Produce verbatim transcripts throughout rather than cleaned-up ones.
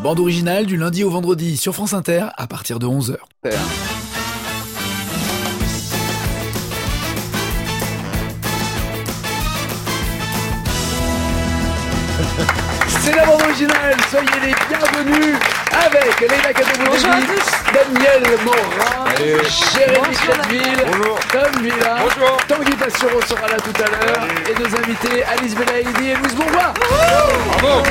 bande originale du lundi au vendredi sur France Inter à partir de onze heures. C'est la bande originale, soyez les bienvenus avec Leïla Kaddoumi, Daniel Morin, Jérémy Chateville, Tom Villa, Tanguy Pastureau sera là tout à l'heure, et nos invités Alice Belaïdi et Louise Bourgoin. Bravo.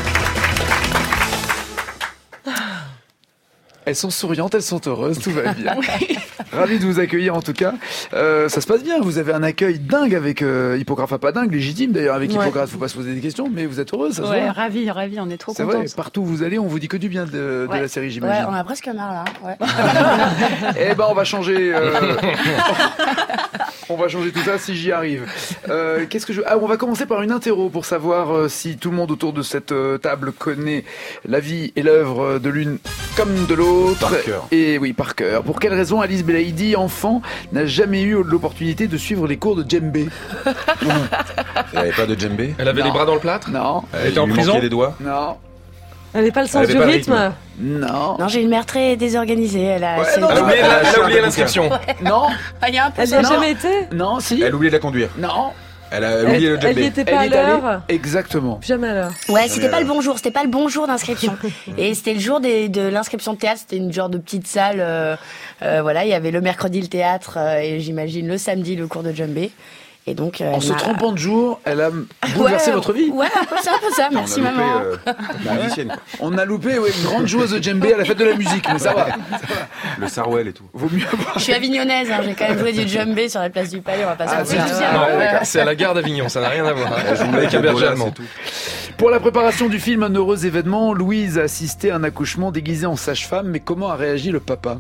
Elles sont souriantes, elles sont heureuses, tout va bien. Ravi de vous accueillir en tout cas. Euh, ça se passe bien, vous avez un accueil dingue avec euh, Hippocrate, enfin pas dingue, légitime d'ailleurs avec ouais. Hippocrate, faut pas se poser des questions, mais vous êtes heureuse, ça se Ouais, voit. ravi, ravi, on est trop contents. C'est vrai, partout où vous allez, on vous dit que du bien de, ouais. de la série, j'imagine. Ouais, on a presque marre là. Ouais. Eh ben on va changer. Euh... on va changer tout ça si j'y arrive. Euh, qu'est-ce que je Ah, on va commencer par une interro pour savoir euh, si tout le monde autour de cette euh, table connaît la vie et l'œuvre de l'une comme de l'autre. Par cœur. Et oui, par cœur. Pour quelle raison Alice Belaïdi, enfant, n'a jamais eu l'opportunité de suivre les cours de djembé? Elle n'avait pas de djembé? Elle avait non. les bras dans le plâtre? Non. Elle, Elle était en prison? Les doigts? Non. Elle n'avait pas le sens du rythme, rythme Non. Non, j'ai une mère très désorganisée. Elle a, ouais, non, elle, oublié, elle, a, elle a oublié l'inscription. Ouais. Non. Il y a un peu elle n'y a jamais été? Non, si. Elle oublié de la conduire. Non. Elle a oublié le djembé. Elle n'y était pas elle à l'heure. Exactement. Jamais à l'heure. Ouais, c'était pas le bon jour. C'était pas le bon jour d'inscription. Et c'était le jour des, de l'inscription de théâtre. C'était une genre de petite salle. Euh, euh, voilà, il y avait le mercredi le théâtre euh, et j'imagine le samedi le cours de djembé. Et donc, euh, en se trompant de jour, elle a bouleversé ouais, votre vie. Ouais, un peu ça, un peu ça. Merci on a loupé, maman. Euh, la musicienne, quoi. On a loupé ouais, une grande joueuse de djembé à la fête de la musique, mais ça va. Ça va. Le sarwell et tout. Vaut mieux avoir. Je suis avignonnaise, hein, j'ai quand même joué du djembé sur la place du Palais. On va pas ah, sortir. Non, c'est à la gare d'Avignon, ça n'a rien à voir. Je vous avec un berger allemand. Pour la préparation du film Un heureux événement, Louise a assisté à un accouchement déguisé en sage-femme, mais comment a réagi le papa?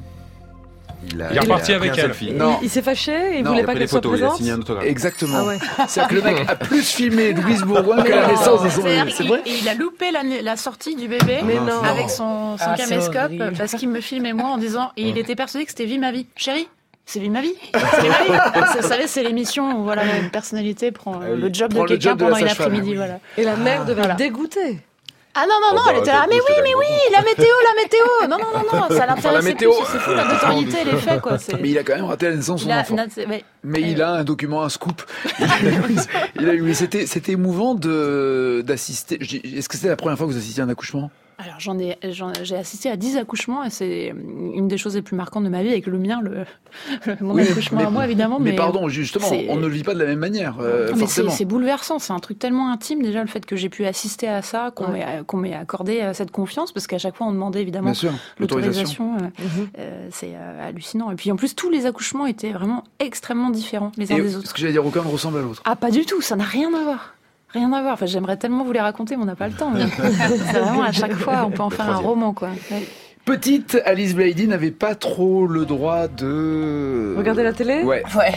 Il, a, il est reparti avec elle. Non. Il, il s'est fâché, il non, voulait pas qu'elle soit photos, présente. Il a signé un autographe. Exactement. Ah ouais. C'est-à-dire que le mec a plus filmé Louise Bourgoin que la naissance de son bébé. C'est vrai. Et il a loupé la, la sortie du bébé mais non. avec son, son ah, caméscope parce qu'il me filmait moi en disant et il était persuadé que c'était Vie ma vie. Chérie, c'est Vie ma vie. C'est Vie ma vie. Vous savez, c'est l'émission où voilà, une personnalité prend ah oui. le job prend de quelqu'un de pendant une après-midi. Oui. Voilà. Et la mère devait voilà. dégoûter. Ah non, non, non, oh, elle était là, mais oui, mais oui, la météo, la météo. Non, non, non, non, ça l'intéressait la météo. plus, c'est fou, la notoriété, les faits, quoi. C'est... Mais il a quand même raté la naissance de son a, enfant. Mais, mais il a un document, un scoop. Il a eu, il a eu, c'était, c'était émouvant de, d'assister. Est-ce que c'était la première fois que vous assistiez à un accouchement? Alors j'en ai, j'en, j'ai assisté à dix accouchements et c'est une des choses les plus marquantes de ma vie avec le mien, le, le mon oui, accouchement mais, à moi évidemment. Mais, mais pardon, justement, c'est... on ne le vit pas de la même manière. Euh, mais forcément. C'est, c'est bouleversant, c'est un truc tellement intime déjà le fait que j'ai pu assister à ça, qu'on, ouais. m'ait, qu'on m'ait accordé cette confiance parce qu'à chaque fois on demandait évidemment sûr, l'autorisation. Euh, mm-hmm. euh, c'est euh, hallucinant. Et puis en plus tous les accouchements étaient vraiment extrêmement différents les uns et des autres. Ce que j'allais dire, aucun ne ressemble à l'autre. Ah pas du tout, ça n'a rien à voir. Rien à voir. Enfin, j'aimerais tellement vous les raconter, mais on n'a pas le temps. Mais c'est vraiment à chaque fois, on peut en faire un roman, quoi. Ouais. Petite, Alice Belaïdi n'avait pas trop le droit de... Regarder la télé ? Ouais. Ouais.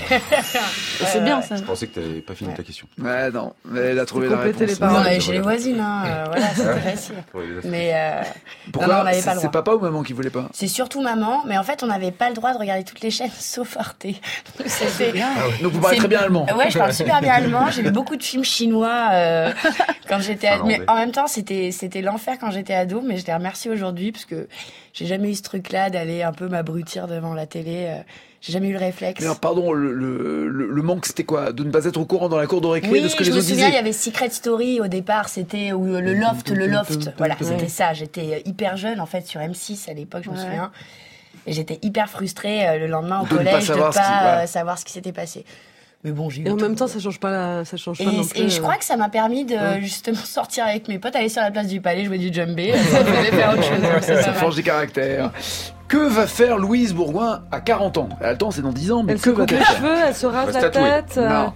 C'est bien, ça. Je pensais que tu n'avais pas fini ouais. ta question. Ouais, non. Mais elle a trouvé la réponse. Les parents. Non, chez les voisines, hein. Euh, voilà, c'était facile. Mais euh... Pourquoi non, non, on n'avait c'est, pas le droit. C'est papa ou maman qui voulait pas ? C'est surtout maman, mais en fait, on n'avait pas le droit de regarder toutes les chaînes sauf Arte. C'était... bien. Ah ouais. Donc vous parlez c'est... très bien allemand. Ouais, je parle super bien allemand. J'ai vu beaucoup de films chinois euh, quand j'étais ado. Mais en même temps, c'était, c'était l'enfer quand j'étais ado, mais je les remercie aujourd'hui parce que j'ai jamais eu ce truc-là d'aller un peu m'abrutir devant la télé. Euh, j'ai jamais eu le réflexe. Mais alors, pardon, le, le, le, le manque, c'était quoi ? De ne pas être au courant dans la cour de récré oui, de ce que les autres disaient ? Oui, je me souviens, il y avait Secret Story au départ, c'était où le loft, le loft. Voilà, c'était ça. J'étais hyper jeune, en fait, sur M six à l'époque, je me ouais. souviens. Et j'étais hyper frustrée euh, le lendemain au de collège de ne pas savoir, pas, ce qui, ouais. savoir ce qui s'était passé. Mais bon, j'ai eu et en tout. même temps, ça change pas, la, ça change et, pas non plus. Et je crois que ça m'a permis de ouais. justement sortir avec mes potes, aller sur la place du Palais, jouer du djembé. Ça me faisait faire autre chose. Ça, ça forge des caractères. Que va faire Louise Bourgoin à quarante ans ? Elle a le temps, c'est dans dix ans, mais elle que va va-t-elle faire ? Elle se coupe les cheveux, elle se rase la tête. Non.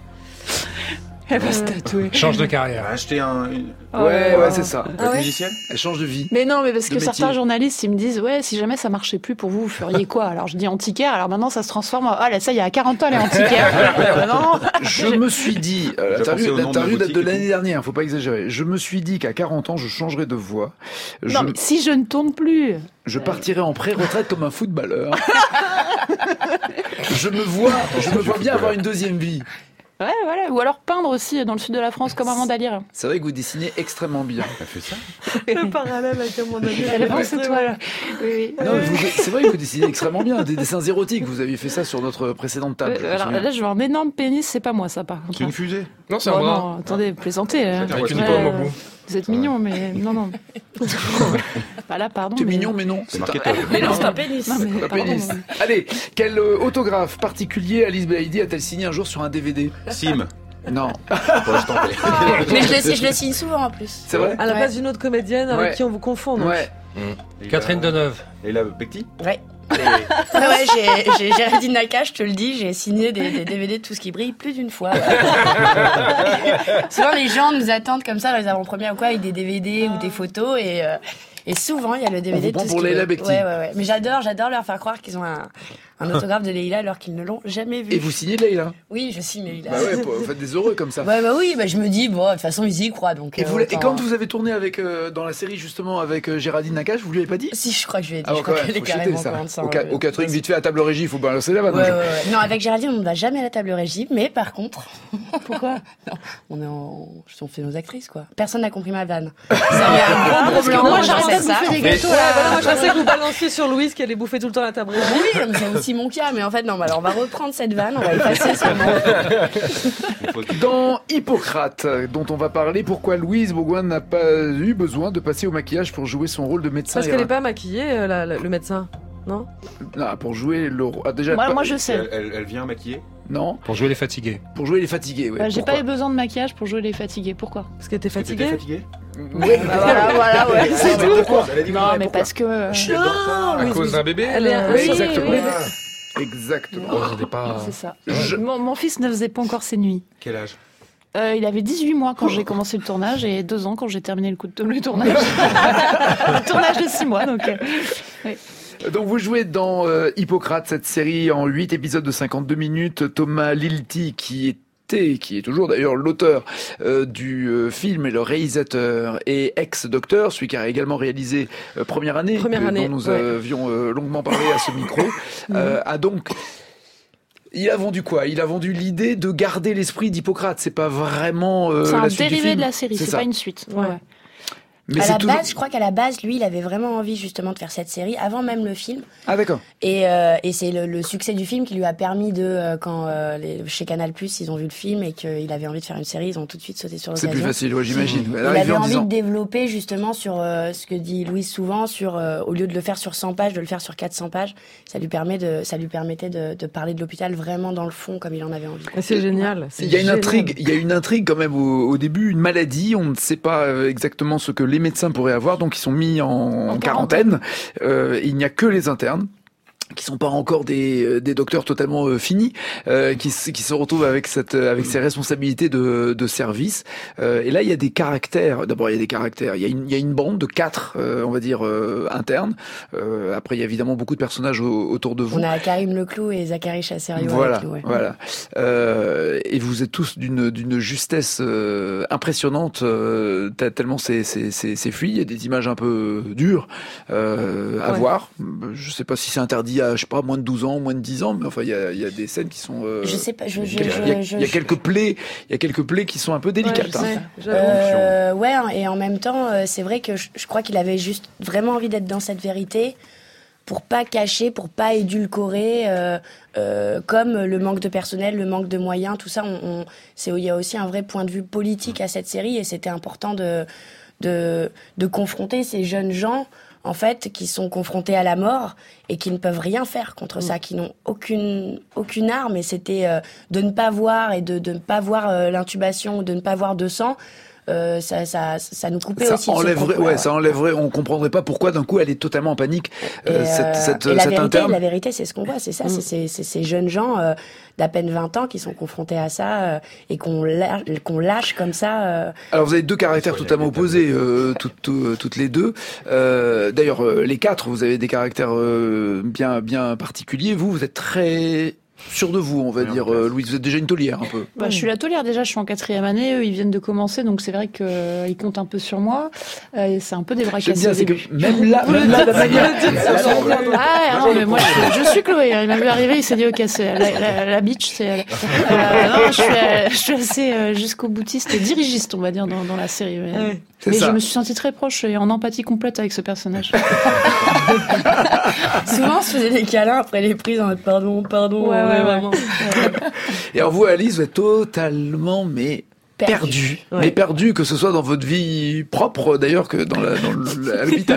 Elle va se tatouer. Change de carrière. Acheter un. Une... Ouais, ouais, c'est ça. Ah ouais musicienne. Elle change de vie. Mais non, mais parce que métier. certains journalistes, ils me disent, ouais, si jamais ça marchait plus pour vous, vous feriez quoi ? Alors je dis antiquaire, alors maintenant ça se transforme en, ah là, ça, il y a quarante ans, elle est antiquaire. Non. Je me suis dit, euh, l'interview, l'interview date de l'année dernière, faut pas exagérer. Je me suis dit qu'à quarante ans, je changerais de voix. Je... Non, mais si je ne tourne plus. Je partirai en pré-retraite comme un footballeur. je me vois, je me vois bien avoir une deuxième vie. Ouais, voilà. Ou alors peindre aussi dans le sud de la France comme Amanda Lear. C'est vrai que vous dessinez extrêmement bien. Elle fait ça. Le parallèle avec Amanda Lear. Elle avance c'est toi là. Oui, oui. Non, vous, c'est vrai que vous dessinez extrêmement bien. Des dessins érotiques. Vous aviez fait ça sur notre précédente table. Euh, alors là, je vois un énorme pénis, c'est pas moi ça par contre. C'est une fusée. Non, c'est Oh, un bras. non, attendez, plaisantez. hein. Avec une Ouais, pomme au euh, bout. Vous êtes mignon, mais non, non. Pas là, pardon. T'es mais... mignon, mais non. C'est marqué un- top. Mais non, c'est un pénis. Non, mais un pardon. pénis. Allez, quel euh, autographe particulier Alice Belaïdi a-t-elle signé un jour sur un D V D? Sim. Non. Pour l'instant. Mais je le, je le signe souvent en plus. C'est vrai? À la Ouais. place d'une autre comédienne avec Ouais. qui on vous confond. donc. Ouais. Catherine Deneuve. Et là, Pecti. Ouais. Ouais, ouais, j'ai, j'ai Géraldine Nakache, je te le dis, j'ai signé des, des D V D de Tout ce qui brille plus d'une fois. Souvent, les gens nous attendent comme ça dans les avant-premières ou quoi, avec des D V D ou des photos et, euh, et souvent, il y a le D V D On vous de prend Tout ce pour qui Leïla brille. Bekti. Ouais, ouais, ouais. Mais j'adore, j'adore leur faire croire qu'ils ont un, un autographe de Leïla alors qu'ils ne l'ont jamais vu. Et vous signez Leïla? Oui, je signe Leïla. Bah ouais, vous faites des heureux comme ça. Ouais, bah oui, bah je me dis, bon, de toute façon, ils y croient, donc. Et, euh, vous, et autant- quand vous avez tourné avec euh, dans la série justement avec euh, Géraldine Nakache, vous lui avez pas dit? Si, je crois que je lui ai dit, Ah, je quand crois même, qu'elle est faut jeter carrément ça. au courant de ça. Au, ca- ouais. au Catherine, vite fait à table régie, il faut balancer la vanne. Ouais, un ouais, jour. ouais. Non, avec Géraldine, on ne va jamais à la table régie, mais par contre. Pourquoi? Non, on est en. On fait nos actrices, quoi. Personne n'a compris ma vanne. Ça met un gros Parce que problème. moi, Moi, j'arrête j'en de sais ça. bouffer des gâteaux Ouais, voilà, moi là. je pensais que vous balanciez sur Louise qui allait bouffer tout le temps la table régie. Oui, mais c'est aussi mon cas, mais en fait, non, bah, alors on va reprendre cette vanne, on va effacer ce moment. Dans Hippocrate, dont on va parler, pourquoi Louise Bourgoin n'a pas eu besoin de passer au maquillage pour jouer son rôle de médecin? Parce qu'elle n'est et- pas maquillée, euh, la- la- le médecin. Non? Non, pour jouer le rôle. Ah, déjà, Moi, pas- moi, je sais. Elle, elle, elle vient maquiller. Non, Pour jouer les fatigués. pour jouer les fatigués. Ouais. Bah, j'ai Pourquoi pas eu besoin de maquillage pour jouer les fatigués. Pourquoi? Parce qu'elle était Parce que t'étais fatiguée. fatiguée. Ouais, Bah, voilà, voilà, ouais. Ah, C'est mais tout. pourquoi Non, mais parce que. euh, À cause d'un bébé Elle est- euh, oui, Exactement. oui, Exactement. Oh, c'était pas... C'est ça. Je- Mon, mon fils ne faisait pas encore ses nuits. Quel âge? Euh, il avait dix-huit mois quand j'ai commencé le tournage et deux ans quand j'ai terminé le, coup de, le tournage. Le tournage de six mois, donc. euh, Donc vous jouez dans euh, Hippocrate, cette série en huit épisodes de cinquante-deux minutes. Thomas Lilti, qui était, qui est toujours d'ailleurs l'auteur euh, du euh, film et le réalisateur et ex-docteur, celui qui a également réalisé euh, Première année, Première euh, année, dont nous ouais. avions euh, longuement parlé à ce micro, euh, a donc... Il a vendu quoi? Il a vendu l'idée de garder l'esprit d'Hippocrate. C'est pas vraiment euh, c'est un la suite du dérivé film. de la série, c'est ça. pas une suite. Ouais. Ouais. Mais À c'est la toujours... base, je crois qu'à la base, lui, il avait vraiment envie justement de faire cette série avant même le film. Ah d'accord. Et, euh, et c'est le, le succès du film qui lui a permis de, euh, quand euh, les, chez Canal+, ils ont vu le film et qu'il avait envie de faire une série, ils ont tout de suite sauté sur C'est l'occasion. plus facile, ouais, j'imagine. Il Là, avait vient en envie disant- de développer justement sur euh, ce que dit Louise souvent, sur euh, au lieu de le faire sur cent pages, de le faire sur quatre cents pages. Ça lui permet de, ça lui permettait de, de parler de l'hôpital vraiment dans le fond comme il en avait envie. Et C'est génial. c'est Il y a une génial. intrigue, il y a une intrigue quand même au, au début, une maladie. On ne sait pas euh, exactement ce que les médecins pourraient avoir, donc ils sont mis en, en quarantaine. Euh, il n'y a que les internes qui sont pas encore des, des docteurs totalement euh, finis, euh, qui, s- qui se retrouvent avec cette, avec ces responsabilités de, de service. Euh, et là, il y a des caractères. D'abord, il y a des caractères. Il y a une, il y a une bande de quatre, euh, on va dire euh, internes. Euh, après, il y a évidemment beaucoup de personnages au- autour de vous. On a Karim Leclou et Zachary Chasserio Voilà, avec nous. Ouais. voilà. Euh, et vous êtes tous d'une d'une justesse euh, impressionnante, euh, t- tellement c'est c'est c'est c'est fluide. Il y a des images un peu dures euh, à Ouais. voir. Je sais pas si c'est interdit à je sais pas moins de douze ans, moins de dix ans, mais enfin il y a il y a des scènes qui sont. Euh, Je sais pas, je, je, il y a, je- il y a- je- il y a quelques plaies, il y a quelques plaies qui sont un peu délicates. Ouais, hein. je sais, j'avoue. Euh, ouais, et en même temps, euh, c'est vrai que je, je crois qu'il avait juste vraiment envie d'être dans cette vérité pour pas cacher, pour pas édulcorer, euh, euh, comme le manque de personnel, le manque de moyens, tout ça. On, on, c'est, il y a aussi un vrai point de vue politique à cette série, et c'était important de, de, de confronter ces jeunes gens, en fait, qui sont confrontés à la mort et qui ne peuvent rien faire contre ça, qui n'ont aucune aucune arme. Et c'était euh, de ne pas voir et de, de ne pas voir euh, l'intubation, de ne pas voir de sang. Euh, ça, ça, ça nous coupait Ça aussi. de ce enlèverait, contrôle, ouais, ça enlèverait. On comprendrait pas pourquoi d'un coup elle est totalement en panique. Euh, Et, cette euh, cette, et la cette vérité, interne. la vérité, c'est ce qu'on voit, c'est ça, c'est, c'est, c'est ces jeunes gens euh, d'à peine vingt ans qui sont confrontés à ça euh, et qu'on lâche, qu'on lâche comme ça. Euh, Alors vous avez deux caractères totalement opposés, euh, toutes, tout- toutes les deux. Euh, d'ailleurs, euh, les quatre, vous avez des caractères euh, bien, bien particuliers. Vous, vous êtes très sûre de vous, on va dire, euh, Louise. Vous êtes déjà une taulière un peu. Bah, je suis la taulière déjà, je suis en quatrième année, eux ils viennent de commencer, donc c'est vrai qu'ils euh, comptent un peu sur moi. Euh, et c'est un peu des bras cassés. J'aime bien, c'est que même là, même là, la manière. Ah non, mais moi je, je suis Chloé, il m'a vu arriver, il s'est dit ok, c'est la, la, la bitch, c'est elle. Euh, non, je suis, euh, je suis assez euh, jusqu'au boutiste et dirigiste, on va dire, dans, dans la série. Mais, Ouais. mais ça. je me suis sentie très proche et en empathie complète avec ce personnage. Souvent, on se faisait des câlins après les prises en mode pardon, pardon. Ouais, ouais, ouais. vraiment. Et alors vous, Alice, vous êtes totalement, mais Perdu. perdu, Ouais. mais perdu, que ce soit dans votre vie propre d'ailleurs que dans, la, dans le, à l'hôpital.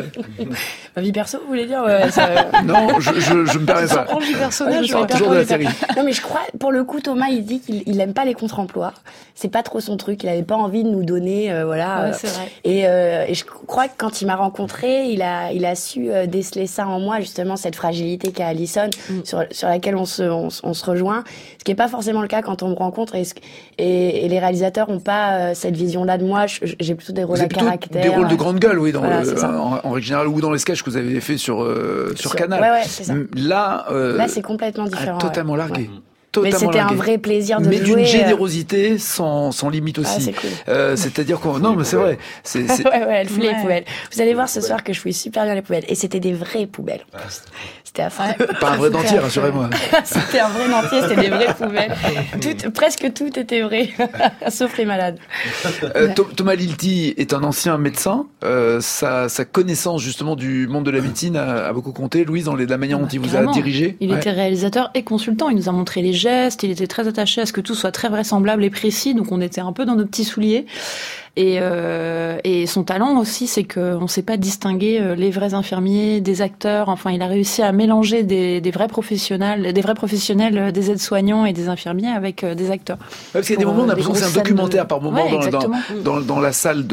Ma vie perso, vous voulez dire ouais, ça, Non, je, je, je me permets Ça pas. prend du personnage. Je parle ouais. toujours de la série. Non, mais je crois, pour le coup, Thomas, il dit qu'il il aime pas les contre-emplois. C'est pas trop son truc. Il avait pas envie de nous donner, euh, voilà. Ouais, euh, c'est vrai. et, euh, et je crois que quand il m'a rencontré, il a, il a su euh, déceler ça en moi, justement, cette fragilité qu'a Alison, Mm. sur, sur laquelle on se, on, se- on se rejoint. Ce qui est pas forcément le cas quand on me rencontre. Et, ce- et, et les réalisateurs ont pas euh, cette vision-là de moi. Je- J'ai plutôt des rôles Vous à avez plutôt caractère. des rôles de grande gueule, oui, dans Voilà, le- c'est ça. en, en règle générale, ou dans les sketchs que vous avez fait sur, euh, sur, Sur- Canal. ouais, ouais, c'est ça. Là, euh, Là, c'est complètement a différent. totalement ouais. largué. Ouais. Totalement Mais c'était un largué. vrai plaisir de mais le d'une jouer. euh, générosité sans, sans limite Ah, aussi. c'est cool. Euh, c'est-à-dire qu'on, non, mais c'est vrai. C'est, c'est- Ouais, ouais, elle fouille Ouais. les poubelles. Vous allez voir ce soir que je fouille super bien les poubelles. Et c'était des vraies poubelles. en plus. C'était affreux. pas un vrai dentier, rassurez-moi. C'était un vrai dentier, c'était des vraies poubelles. Tout, presque tout était vrai, sauf les malades. Euh, Tho- Thomas Lilti est un ancien médecin. Euh, sa, sa connaissance justement du monde de la médecine a, a beaucoup compté. Louise, dans les- la manière dont il vous a Carrément. dirigé. Il Ouais. était réalisateur et consultant. Il nous a montré les gestes. Il était très attaché à ce que tout soit très vraisemblable et précis. Donc on était un peu dans nos petits souliers. Et, euh, et son talent aussi, c'est qu'on ne sait pas distinguer euh, les vrais infirmiers des acteurs. Enfin, il a réussi à mélanger des, des vrais professionnels, des vrais professionnels, euh, des aides-soignants et des infirmiers avec euh, des acteurs. Ouais, parce qu'il y a des Pour, moments, on a euh, des l'impression que c'est un grosses scènes documentaire de- par moment Ouais, dans, dans, exactement. dans, dans la salle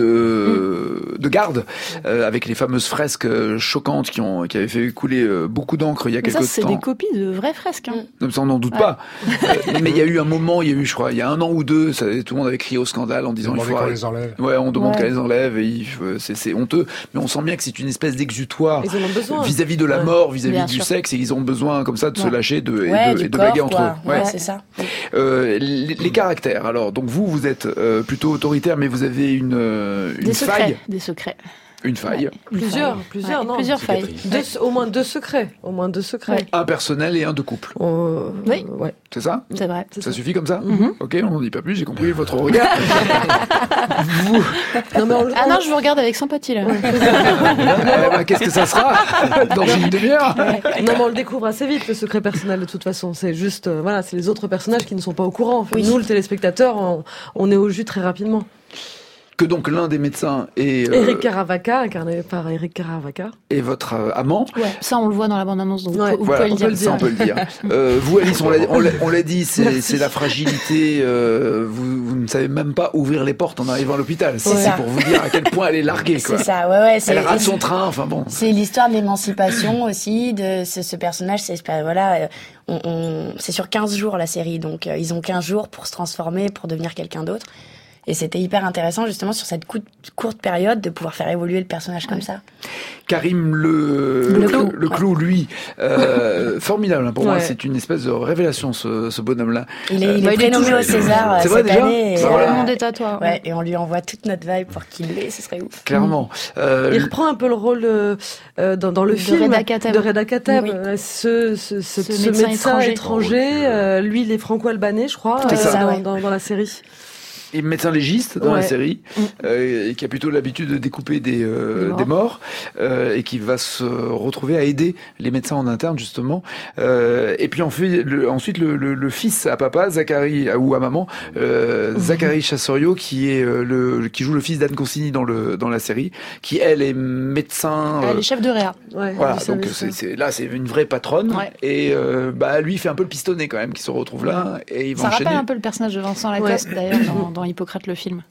de, de garde, euh, avec les fameuses fresques euh, choquantes qui, ont, qui avaient fait couler euh, beaucoup d'encre il y a Mais ça, quelques c'est temps. des copies de vraies fresques. Hein. Non, mais ça, on n'en doute Ouais. pas. Euh, mais il y a eu un moment, il y a eu, je crois, il y a un an ou deux, ça, tout le monde avait crié au scandale en disant il faut qu'on arrêter. les enlève. Ouais, on demande Ouais. qu'elle les enlève et il faut- c'est, c'est honteux. Mais on sent bien que c'est une espèce d'exutoire Ils en ont besoin. vis-à-vis de la Ouais. mort, vis-à-vis Bien du sûr. sexe, et ils ont besoin comme ça de se Ouais. lâcher de, et Ouais, de, du et de corps, baguer entre quoi. eux. Ouais, Ouais. c'est ça. Euh, les, les caractères. Alors, donc vous, vous êtes euh, plutôt autoritaire, mais vous avez une, euh, une Des secrets. faille. Des secrets. Une faille. Une Plusieurs, faille. plusieurs, Ouais, non. Plusieurs failles. Deux, au moins deux secrets. Au moins deux secrets. Ouais. Un personnel et un de couple. On- Oui. euh, ouais. C'est ça C'est vrai. C'est Ça ça. suffit comme ça Mhm. Ok, on n'en dit pas plus, j'ai compris votre regard. vous, Non, mais on, Ah non, je vous regarde avec sympathie là. eh ben, qu'est-ce que ça sera dans une demi-heure non, mais on le découvre assez vite, le secret personnel, de toute façon. C'est juste, euh, voilà, c'est les autres personnages qui ne sont pas au courant. Oui. Nous, le téléspectateur, on, on est au jus très rapidement. Que donc l'un des médecins est, euh, Eric Caravaca, incarné par Eric Caravaca. est votre euh, amant. Ouais, ça on le voit dans la bande-annonce, donc vous, Ouais. vous Voilà, pouvez le ça, dire. on peut le dire. Euh, vous, Alice, on l'a, on l'a, on l'a dit, c'est, Merci. c'est la fragilité. Euh, vous, vous ne savez même pas ouvrir les portes en arrivant à l'hôpital. C'est, C'est c'est ça. pour vous dire à quel point elle est larguée. Quoi. C'est ça, ouais, ouais. C'est, Elle rate son train. Enfin bon. c'est l'histoire de l'émancipation aussi, de ce, ce personnage. C'est, voilà, euh, on, on, c'est sur quinze jours la série, donc euh, ils ont quinze jours pour se transformer, pour devenir quelqu'un d'autre. Et c'était hyper intéressant justement sur cette coup- courte période de pouvoir faire évoluer le personnage comme ça. Karim le, Le le, Clou. le Clou, lui, euh, formidable. hein, pour moi, Ouais. c'est une espèce de révélation, ce, ce bonhomme-là. Il est, il bah, est il est prénommé toujours- au César euh, C'est vrai, cette déjà année. Et, Bah, voilà. Le monde est à toi. ouais, et on lui envoie toute notre vibe pour qu'il l'ait, ce serait ouf. Clairement. Euh, Il reprend un peu le rôle euh, euh, dans, dans le De film Reda Kateb. de Reda Kateb. Oui. Euh, Ce, ce, ce, Ce ce médecin médecin, étranger. étranger, euh, lui, il est franco-albanais, je crois, C'est euh, ça, dans, ouais. dans, dans la série. et médecin légiste dans la Ouais. série, euh, et qui a plutôt l'habitude de découper des, euh, Des morts. des morts, euh, et qui va se retrouver à aider les médecins en interne justement. Euh, et puis en fait, le, ensuite le, le, le fils à papa, Zachary, ou à maman, euh, Zachary Chassorio, qui est euh, le qui joue le fils d'Anne Consigny dans le dans la série, qui elle est médecin. Elle euh, est chef de réa. Ouais, voilà, du donc service, c'est, ouais. c'est, là c'est une vraie patronne, Ouais. et euh, bah lui il fait un peu le pistonné quand même, qui se retrouve là, et il va Ça enchaîner. rappelle un peu le personnage de Vincent Lacoste d'ailleurs dans, dans Hippocrate le film.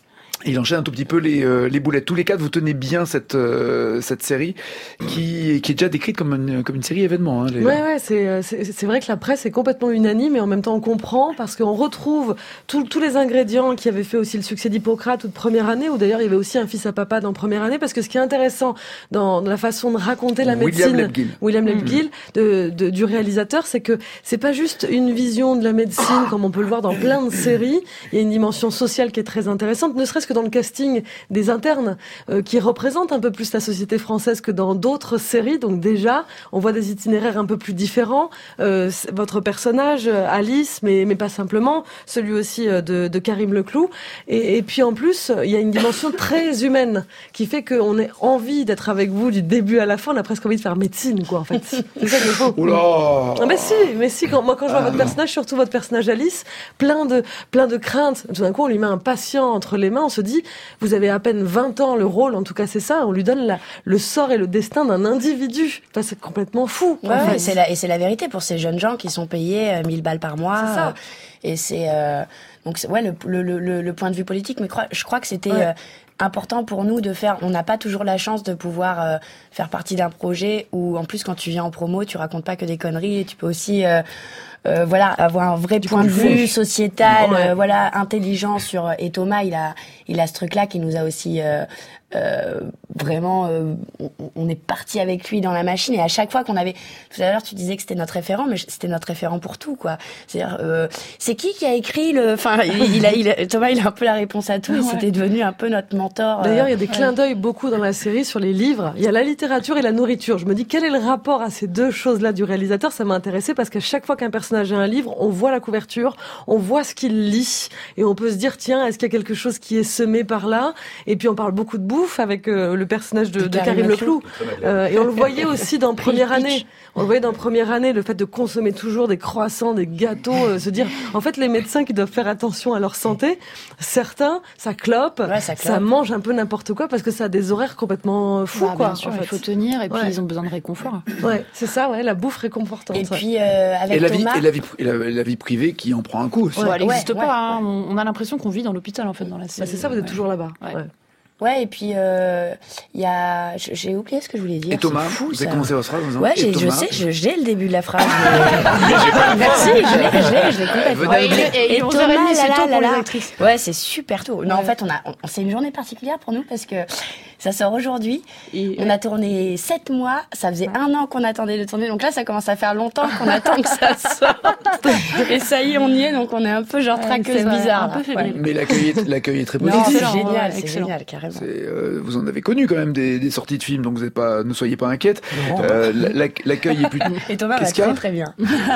Il enchaîne un tout petit peu les, euh, les boulettes. Tous les quatre, vous tenez bien cette, euh, cette série qui, qui est déjà décrite comme une, comme une série événement. Hein, les... Ouais, ouais, c'est, c'est, c'est vrai que la presse est complètement unanime et en même temps on comprend parce qu'on retrouve tous tous les ingrédients qui avaient fait aussi le succès d'Hippocrate ou de Première Année, où d'ailleurs il y avait aussi un fils à papa dans Première Année, parce que ce qui est intéressant dans la façon de raconter la médecine, William Lebguil, William Lebguil de, de, du réalisateur, c'est que c'est pas juste une vision de la médecine comme on peut le voir dans plein de séries. Il y a une dimension sociale qui est très intéressante, ne serait-ce que dans le casting des internes euh, qui représentent un peu plus la société française que dans d'autres séries. Donc déjà, on voit des itinéraires un peu plus différents. Euh, votre personnage, Alice, mais, mais pas simplement, celui aussi de, de Karim Leclou. Et, et puis en plus, il y a une dimension très humaine qui fait qu'on ait envie d'être avec vous du début à la fin. On a presque envie de faire médecine, quoi, en fait. C'est ça qu'il faut. Oula ah, mais si, mais si. Quand, moi, quand je vois ah, votre non. personnage, surtout votre personnage Alice, plein de, plein de craintes. Tout d'un coup, on lui met un patient entre les mains. On se dit, vous avez à peine vingt ans, le rôle, en tout cas, c'est ça. On lui donne la, le sort et le destin d'un individu. Enfin, c'est complètement fou. Ouais, en fait. et, c'est la, et c'est la vérité pour ces jeunes gens qui sont payés euh, mille balles par mois. C'est ça. Euh, et c'est, euh, donc, c'est, ouais, le, le, le, le point de vue politique. Mais crois, je crois que c'était ouais. euh, important pour nous de faire. On n'a pas toujours la chance de pouvoir euh, faire partie d'un projet où, en plus, quand tu viens en promo, tu racontes pas que des conneries et tu peux aussi. Euh, Euh, voilà, avoir un vrai du point de vue sociétal, ouais. euh, voilà, intelligent sur. Et Thomas, il a, il a ce truc-là qui nous a aussi euh, euh, vraiment. Euh, on, on est parti avec lui dans la machine et à chaque fois qu'on avait. Tout à l'heure, tu disais que c'était notre référent, mais c'était notre référent pour tout, quoi. C'est-à-dire, euh, c'est qui qui a écrit le. Enfin, il, il a, il a, Thomas, il a un peu la réponse à tout. Ouais. Et c'était devenu un peu notre mentor. D'ailleurs, euh, il y a des clins ouais. d'œil beaucoup dans la série sur les livres. Il y a la littérature et la nourriture. Je me dis quel est le rapport à ces deux choses-là du réalisateur. Ça m'a intéressé parce qu'à chaque fois qu'un personnage a un livre, on voit la couverture, on voit ce qu'il lit et on peut se dire tiens, est-ce qu'il y a quelque chose qui est semé par là? Et puis on parle beaucoup de bouffe avec euh, le personnage de, de, de Karim Leclou euh, et on le voyait aussi dans Première Année. On le voyait dans Première Année, le fait de consommer toujours des croissants, des gâteaux, euh, se dire en fait les médecins qui doivent faire attention à leur santé, certains ça clope, ouais, ça, clope. ça mange un peu n'importe quoi parce que ça a des horaires complètement fous bah, quoi. Bien sûr, en fait. Il faut tenir et puis ouais. ils ont besoin de réconfort. Ouais, c'est ça, ouais, la bouffe réconfortante. Et ouais. puis euh, avec et la Thomas. Vie, et la vie, et la, la vie privée qui en prend un coup aussi. Ouais, elle n'existe ouais, pas. ouais, hein. ouais. On a l'impression qu'on vit dans l'hôpital en fait dans la série. Bah, c'est ça, vous êtes ouais. toujours là-bas. Ouais. Ouais. Ouais, et puis il euh, y a, j'ai oublié ce que je voulais dire. Et Thomas, fou, vous ça. avez commencé votre phrase. Ouais, j'ai, je sais, je, j'ai le début de la phrase. Mais... Merci, je l'ai, je l'ai, je l'ai complètement. Ouais, et, et, et Thomas, là, c'est tôt pour les actrices. Ouais, c'est super tôt. Non, ouais. en fait, on a, on, c'est une journée particulière pour nous parce que ça sort aujourd'hui. Et, on a tourné sept mois. Ça faisait ouais. un an qu'on attendait de tourner. Donc là, ça commence à faire longtemps qu'on attend que ça sorte. Et ça y est, on y est. Donc on est un peu genre ouais, traqueuse bizarre. Un peu fébrile. Mais l'accueil est, l'accueil est très non, positif. c'est génial, ouais, c'est génial, carrément. C'est, euh, vous en avez connu quand même des, des sorties de films, donc vous êtes pas, ne soyez pas inquiète. Euh, l'accueil est plutôt. Et Thomas va très très bien.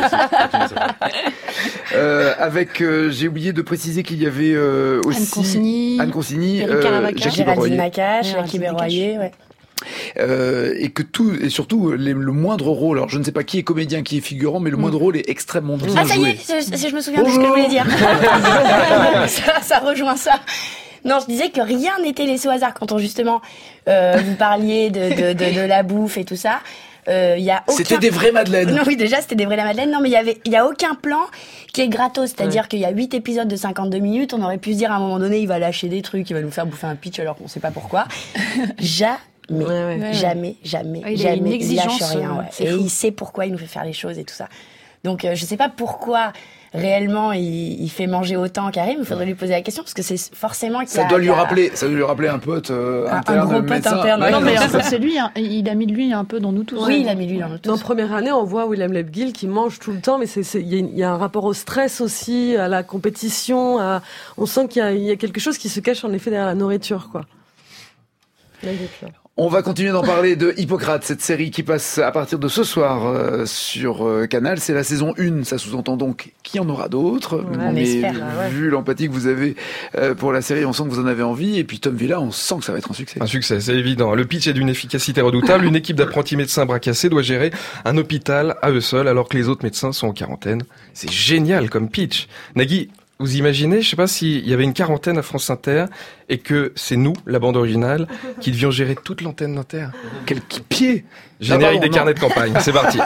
euh, avec, euh, j'ai oublié de préciser qu'il y avait euh, aussi Anne Consigny, Anne Consigny, euh, Jackie Berroyer, Nakache, Jackie Berroyer, ouais. Euh, et que tout et surtout les, le moindre rôle, alors je ne sais pas qui est comédien, qui est figurant, mais le moindre rôle est extrêmement bien joué. Ah ça y est, je, je me souviens Bonjour. de ce que je voulais dire. ça, ça rejoint ça. Non, je disais que rien n'était laissé au hasard quand on justement euh, vous parliez de, de, de, de la bouffe et tout ça. Euh, y a aucun... C'était des vraies madeleines. Non, oui, déjà, c'était des vraies madeleines. Non, mais il y avait, il y a aucun plan qui est gratos. C'est-à-dire ouais. qu'il y a huit épisodes de cinquante-deux minutes. On aurait pu se dire à un moment donné, il va lâcher des trucs, il va nous faire bouffer un pitch alors qu'on sait pas pourquoi. Jamais. Mais ouais, ouais. jamais, jamais, ouais, il jamais, a une exigence, il lâche rien. Ouais. Et fou. il sait pourquoi il nous fait faire les choses et tout ça. Donc, euh, je sais pas pourquoi réellement il, il fait manger autant Karim. Il faudrait lui poser la question parce que c'est forcément qu'il ça a, doit lui a... rappeler, ça doit lui rappeler un pote euh, un, interne, un gros pote médecin. interne. Ouais, non, mais en fait, c'est lui. Hein, il a mis de lui un peu dans nous tous. Oui, hein. il a mis lui dans nous tous. Dans Première Année, on voit William Lebguil qui mange tout le temps, mais c'est, c'est, il y a, il y a un rapport au stress aussi, à la compétition. À... On sent qu'il y a, il y a quelque chose qui se cache en effet derrière la nourriture, quoi. La nourriture. On va continuer d'en parler de Hippocrate, cette série qui passe à partir de ce soir euh, sur euh, Canal. C'est la saison un, ça sous-entend donc qu'il y en aura d'autres. Ouais, mais espère, vu ouais. l'empathie que vous avez euh, pour la série, on sent que vous en avez envie. Et puis Tom Villa, on sent que ça va être un succès. Un succès, c'est évident. Le pitch est d'une efficacité redoutable. Une équipe d'apprentis médecins bracassés doit gérer un hôpital à eux seuls alors que les autres médecins sont en quarantaine. C'est génial comme pitch. Nagui, vous imaginez, je sais pas s'il y avait une quarantaine à France Inter et que c'est nous, la bande originale, qui devions gérer toute l'antenne d'Inter. Quel pied! Générique des carnets de campagne, c'est parti.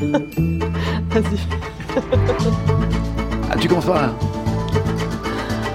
Vas-y. Ah, tu commences par là.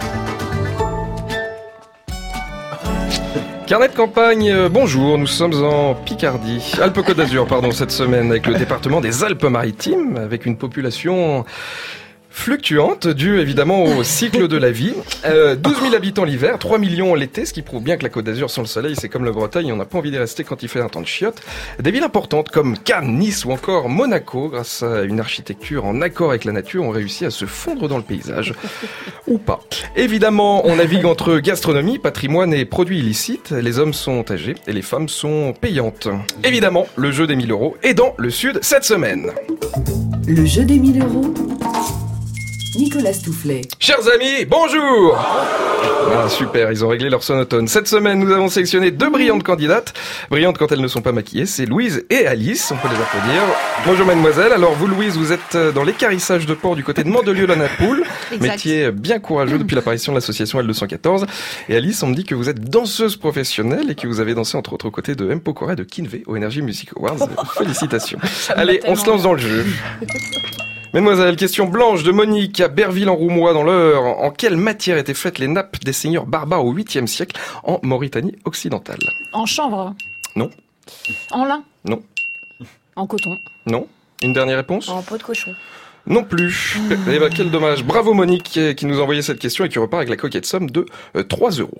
Carnet de campagne, euh, bonjour, nous sommes en Picardie, Alpes-Côte d'Azur, pardon, cette semaine, avec le département des Alpes-Maritimes, avec une population fluctuante, due évidemment au cycle de la vie. Euh, douze mille habitants l'hiver, trois millions l'été, ce qui prouve bien que la Côte d'Azur sans le soleil, c'est comme la Bretagne, on n'a pas envie d'y rester quand il fait un temps de chiottes. Des villes importantes comme Cannes, Nice ou encore Monaco, grâce à une architecture en accord avec la nature, ont réussi à se fondre dans le paysage. Ou pas. Évidemment, on navigue entre gastronomie, patrimoine et produits illicites. Les hommes sont âgés et les femmes sont payantes. Évidemment, le jeu des mille euros est dans le sud cette semaine. Le jeu des mille euros. Nicolas Stoufflet. Chers amis, bonjour. Ah, super, ils ont réglé leur sonotone. Cette semaine, nous avons sélectionné deux brillantes candidates. Brillantes quand elles ne sont pas maquillées, c'est Louise et Alice, on peut les applaudir. Bonjour mademoiselle, alors vous Louise, vous êtes dans l'équarrissage de porc du côté de Mandelieu-la-Napoule. Métier bien courageux depuis l'apparition de l'association L deux cent quatorze. Et Alice, on me dit que vous êtes danseuse professionnelle et que vous avez dansé entre autres aux côtés de M. Pokora et de Kinvey au Energy Music Awards. Félicitations. Allez, on se lance dans le jeu. Mesdemoiselles, question blanche de Monique à Berville-en-Roumois dans l'Eure. En quelle matière étaient faites les nappes des seigneurs barbares au huitième siècle en Mauritanie occidentale? En chanvre? Non. En lin? Non. En coton? Non. Une dernière réponse? En peau de cochon? Non plus. Mmh. Eh ben, quel dommage. Bravo Monique qui nous a envoyé cette question et qui repart avec la coquette somme de euh, trois euros.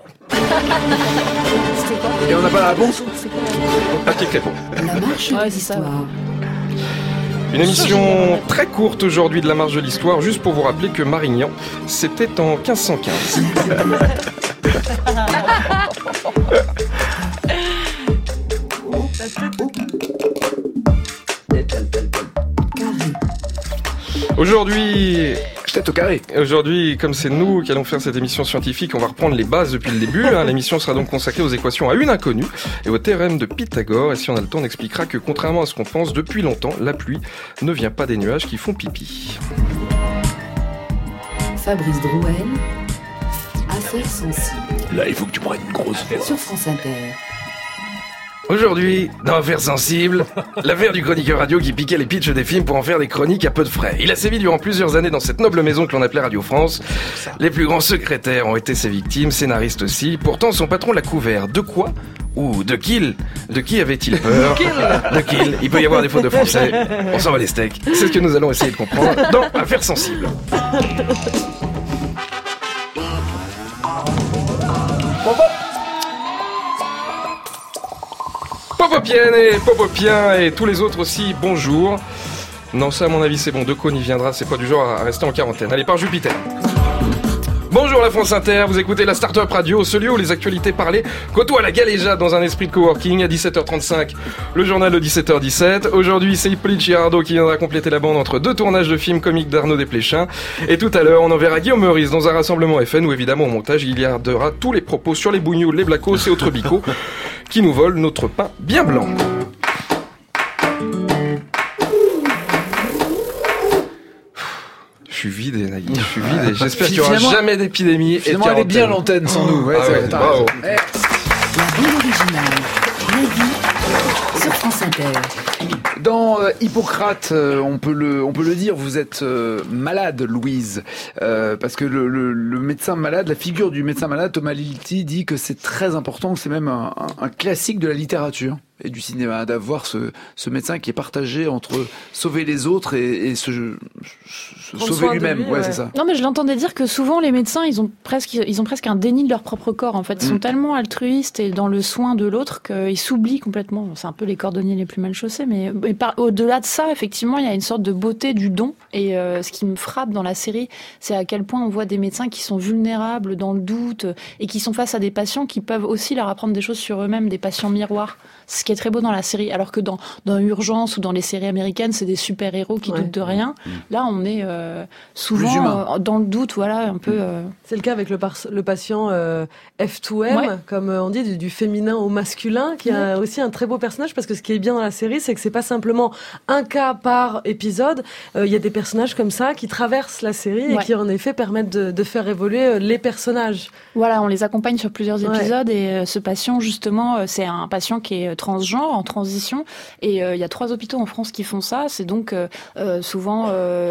Et on n'a pas la réponse? Pas qui répond. La marche ouais, de l'histoire. Une émission très courte aujourd'hui de la marche de l'histoire, juste pour vous rappeler que Marignan, c'était en quinze cent quinze. Aujourd'hui, tête au carré. Aujourd'hui, comme c'est nous qui allons faire cette émission scientifique, on va reprendre les bases depuis le début. Hein. L'émission sera donc consacrée aux équations à une inconnue et au théorème de Pythagore. Et si on a le temps, on expliquera que contrairement à ce qu'on pense, depuis longtemps, la pluie ne vient pas des nuages qui font pipi. Fabrice Drouel, Affaires sensibles. Là, il faut que tu prennes une grosse voix. Sur France Inter. Aujourd'hui, dans Affaires sensibles, l'affaire du chroniqueur radio qui piquait les pitchs des films pour en faire des chroniques à peu de frais. Il a sévi durant plusieurs années dans cette noble maison que l'on appelait Radio France. Les plus grands secrétaires ont été ses victimes, scénaristes aussi. Pourtant, son patron l'a couvert. De quoi ? Ou de qui De qui avait-il peur ? De qui Il peut y avoir des fautes de français. On s'en va les steaks. C'est ce que nous allons essayer de comprendre dans Affaires sensibles. Popopienne et Popopien et tous les autres aussi, bonjour. Non, ça à mon avis c'est bon, Decaux y viendra, c'est pas du genre à rester en quarantaine. Allez, par Jupiter. Bonjour la France Inter, vous écoutez la Start-up Radio, ce lieu où les actualités parlées côtoient la galéjade dans un esprit de coworking à dix-sept heures trente-cinq, le journal de dix-sept heures dix-sept. Aujourd'hui, c'est Hippolyte Girardot qui viendra compléter la bande entre deux tournages de films comiques d'Arnaud Desplechin. Et tout à l'heure, on enverra Guillaume Meurice dans un rassemblement F N où évidemment au montage, il gardera tous les propos sur les bougnoules, les blacos et autres bicots qui nous volent notre pain bien blanc. Je suis vide, Nagui, je suis vide et j'espère qu'il n'y aura jamais d'épidémie et de finalement, elle est bien l'antenne sans nous. Ouais, ah ouais, bravo. La bande originale. Nagui sur France Inter. Dans euh, Hippocrate, euh, on peut le, on peut le dire, vous êtes euh, malade, Louise, euh, parce que le, le, le médecin malade, la figure du médecin malade, Thomas Lilti dit que c'est très important, c'est même un, un, un classique de la littérature et du cinéma, d'avoir ce, ce médecin qui est partagé entre sauver les autres et, et se, se sauver lui-même. Lui, ouais, ouais, c'est ça. Non, mais je l'entendais dire que souvent les médecins, ils ont presque, ils ont presque un déni de leur propre corps. En fait, ils mmh. sont tellement altruistes et dans le soin de l'autre qu'ils s'oublient complètement. C'est un peu les cordonniers les plus mal chaussés, mais, mais par, au-delà de ça, effectivement, il y a une sorte de beauté du don. Et euh, ce qui me frappe dans la série, c'est à quel point on voit des médecins qui sont vulnérables, dans le doute, et qui sont face à des patients qui peuvent aussi leur apprendre des choses sur eux-mêmes, des patients miroirs. Ce qui est très beau dans la série, alors que dans, dans Urgence ou dans les séries américaines, c'est des super-héros qui ouais. doutent de rien. Mmh. Là, on est euh, souvent euh, dans le doute, voilà, un peu... Euh... C'est le cas avec le, par- le patient euh, F deux M, ouais. comme on dit, du, du féminin au masculin, qui ouais. a aussi un très beau personnage, parce que ce qui est bien dans la série, c'est que c'est pas simplement un cas par épisode, il euh, y a des personnages comme ça qui traversent la série ouais. et qui, en effet, permettent de, de faire évoluer les personnages. Voilà, on les accompagne sur plusieurs épisodes, ouais. et euh, ce patient, justement, euh, c'est un patient qui est transgenre, en transition, et il euh, y a trois hôpitaux en France qui font ça. C'est donc euh, euh, souvent euh,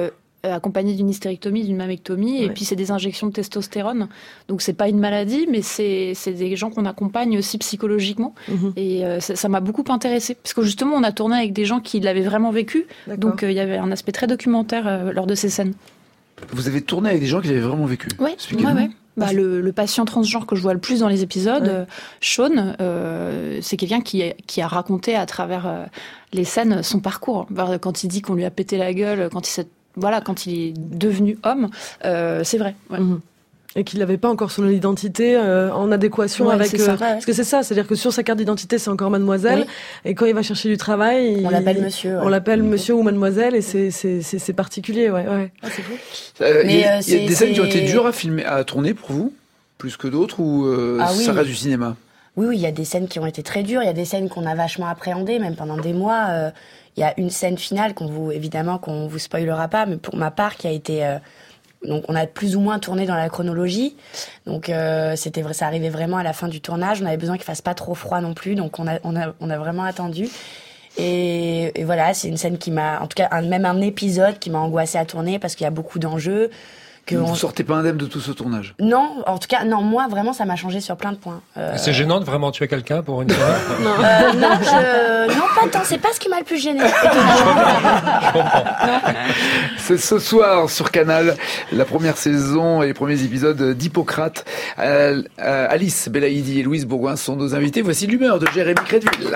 euh, accompagné d'une hystérectomie, d'une mammectomie, ouais. et puis c'est des injections de testostérone. Donc c'est pas une maladie, mais c'est, c'est des gens qu'on accompagne aussi psychologiquement. Mmh. Et euh, ça, ça m'a beaucoup intéressée, parce que justement on a tourné avec des gens qui l'avaient vraiment vécu, D'accord. donc il euh, y avait un aspect très documentaire euh, lors de ces scènes. Vous avez tourné avec des gens qui l'avaient vraiment vécu ? Oui, ouais, ouais. Bah, le, le patient transgenre que je vois le plus dans les épisodes, ouais. euh, Sean, euh, c'est quelqu'un qui, qui a raconté à travers euh, les scènes son parcours. Bah, quand il dit qu'on lui a pété la gueule, quand il, s'est, voilà, quand il est devenu homme, euh, c'est vrai. Ouais. Mmh. Et qu'il n'avait pas encore son identité euh, en adéquation ouais, avec... C'est ça, euh, ouais. Parce que c'est ça, c'est-à-dire que sur sa carte d'identité, c'est encore mademoiselle, oui. et quand il va chercher du travail... Il, on l'appelle monsieur. Ouais. On l'appelle mmh. monsieur ou mademoiselle, et c'est, c'est, c'est, c'est particulier, ouais. ouais. Ah, c'est cool. Euh, il y a, euh, y a des scènes qui ont été dures à filmer, à tourner pour vous, plus que d'autres, ou euh, ah, oui. ça reste du cinéma ? Oui, oui, il y a des scènes qui ont été très dures, il y a des scènes qu'on a vachement appréhendées, même pendant des mois. Euh, il y a une scène finale, qu'on vous, évidemment, qu'on vous spoilera pas, mais pour ma part, qui a été... Euh, Donc on a plus ou moins tourné dans la chronologie. Donc euh, c'était vrai, ça arrivait vraiment à la fin du tournage. On avait besoin qu'il fasse pas trop froid non plus, donc on a on a on a vraiment attendu. Et, et voilà, c'est une scène qui m'a, en tout cas un, même un épisode qui m'a angoissée à tourner parce qu'il y a beaucoup d'enjeux. Que vous ne on... sortez pas indemne de tout ce tournage ? Non, en tout cas, non, moi, vraiment, ça m'a changé sur plein de points. Euh... C'est gênant de vraiment tuer quelqu'un pour une soirée ? Non, euh, non, je... non, pas tant, c'est pas ce qui m'a le plus gêné. Je comprends. C'est ce soir sur Canal, la première saison et les premiers épisodes d'Hippocrate. Euh, euh, Alice Belaïdi et Louise Bourgoin sont nos invités. Voici l'humeur de Jérémy Crédville.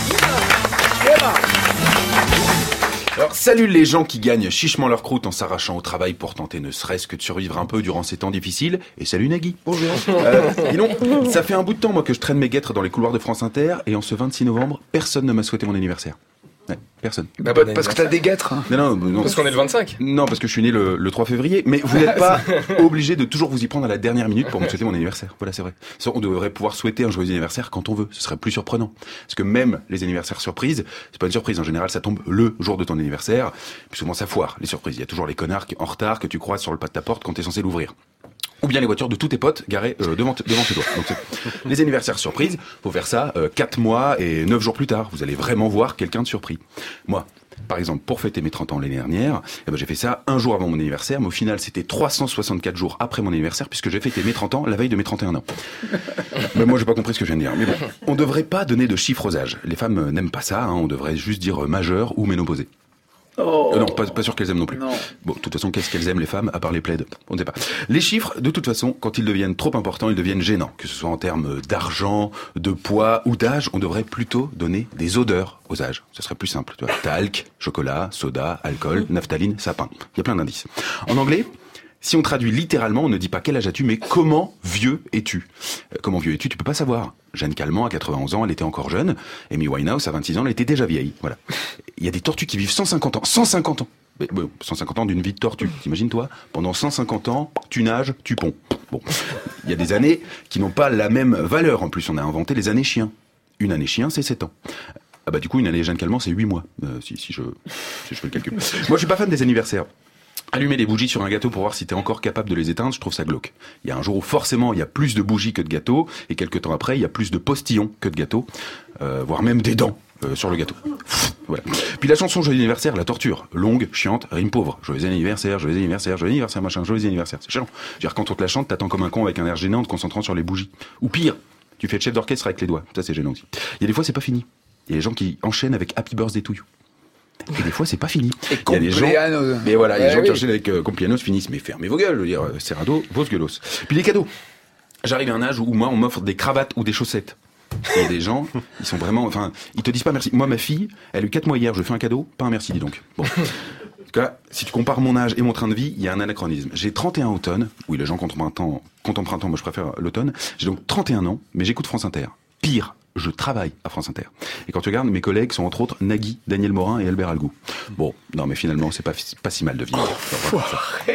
Alors, salut les gens qui gagnent chichement leur croûte en s'arrachant au travail pour tenter ne serait-ce que de survivre un peu durant ces temps difficiles. Et salut Nagui. Bonjour. Euh, dis donc, ça fait un bout de temps moi que je traîne mes guêtres dans les couloirs de France Inter et en ce vingt-six novembre, personne ne m'a souhaité mon anniversaire. Ouais, personne. Bah, bah, parce que t'as des guêtres. Hein. Non, non, non. Parce qu'on est le vingt-cinq. Non, parce que je suis né le, le trois février. Mais vous n'êtes pas obligé de toujours vous y prendre à la dernière minute pour me souhaiter mon anniversaire. Voilà, c'est vrai. On devrait pouvoir souhaiter un joyeux anniversaire quand on veut. Ce serait plus surprenant. Parce que même les anniversaires surprises, c'est pas une surprise. En général, ça tombe le jour de ton anniversaire. Puis souvent, ça foire, les surprises. Il y a toujours les connards qui, en retard que tu croises sur le pas de ta porte quand t'es censé l'ouvrir. Ou bien les voitures de tous tes potes garées euh, devant, t- devant tes doigts. Donc, c'est... les anniversaires surprises, faut faire ça euh, quatre mois et neuf jours plus tard. Vous allez vraiment voir quelqu'un de surpris. Moi, par exemple, pour fêter mes trente ans l'année dernière, eh ben, j'ai fait ça un jour avant mon anniversaire, mais au final, c'était trois cent soixante-quatre jours après mon anniversaire, puisque j'ai fêté mes trente ans la veille de mes trente et un ans. Mais moi, j'ai pas compris ce que je viens de dire. Mais bon, on devrait pas donner de chiffres aux âges. Les femmes n'aiment pas ça, hein, on devrait juste dire majeur ou ménopausée. Oh. Euh, non, pas, pas sûr qu'elles aiment non plus. Non. Bon, de toute façon, qu'est-ce qu'elles aiment les femmes, à part les plaides ? On ne sait pas. Les chiffres, de toute façon, quand ils deviennent trop importants, ils deviennent gênants. Que ce soit en termes d'argent, de poids ou d'âge, on devrait plutôt donner des odeurs aux âges. Ce serait plus simple. Tu vois. Talc, chocolat, soda, alcool, naphtaline, sapin. Il y a plein d'indices. En anglais, si on traduit littéralement, on ne dit pas quel âge as-tu, mais comment vieux es-tu ? euh, Comment vieux es-tu ? Tu peux pas savoir. Jeanne Calment, à quatre-vingt-onze ans, elle était encore jeune. Amy Winehouse, à vingt-six ans, elle était déjà vieille. Voilà. Il y a des tortues qui vivent cent cinquante ans. cent cinquante ans. Mais, bon, cent cinquante ans d'une vie de tortue. T'imagines-toi ? Pendant cent cinquante ans, tu nages, tu ponds. Bon. Il y a des années qui n'ont pas la même valeur. En plus, on a inventé les années chiens. Une année chien, c'est sept ans. Ah bah du coup, une année Jeanne Calment, c'est huit mois. Euh, si, si, je, si je fais le calcul. Moi, je suis pas fan des anniversaires. Allumer des bougies sur un gâteau pour voir si t'es encore capable de les éteindre, je trouve ça glauque. Il y a un jour où forcément il y a plus de bougies que de gâteaux, et quelques temps après il y a plus de postillons que de gâteaux, euh, voire même des dents euh, sur le gâteau. Voilà. Puis la chanson Joyeux anniversaire, la torture, longue, chiante, rime pauvre. Joyeux anniversaire, joyeux anniversaire, joyeux anniversaire, machin, joyeux anniversaire. C'est chiant. Je veux dire, quand on te la chante, t'attends comme un con avec un air gênant en te concentrant sur les bougies. Ou pire, tu fais le chef d'orchestre avec les doigts. Ça c'est gênant aussi. Il y a des fois c'est pas fini. Il y a des gens qui enchaînent avec Happy Birthday to You. Et des fois, c'est pas fini. Et il y a des gens, mais voilà, il y a des ouais, gens oui. qui enchaînent avec euh, Complianos finissent, mais fermez vos gueules, je veux dire, Serrado, vos gueulos. Puis les cadeaux. J'arrive à un âge où moi, on m'offre des cravates ou des chaussettes. Il y a des gens, ils sont vraiment, enfin, ils te disent pas merci. Moi, ma fille, elle a eu quatre mois hier, je lui fais un cadeau, pas un merci, dis donc. Bon. En tout cas, si tu compares mon âge et mon train de vie, il y a un anachronisme. J'ai trente et un automne. Oui, les gens comptent printemps, comptent en printemps, moi je préfère l'automne. J'ai donc trente et un ans, mais j'écoute France Inter. Pire, je travaille à France Inter. Et quand tu regardes, mes collègues sont entre autres Nagui, Daniel Morin et Albert Algou. Bon, non mais finalement, c'est pas, pas si mal de vivre. Oh, ah,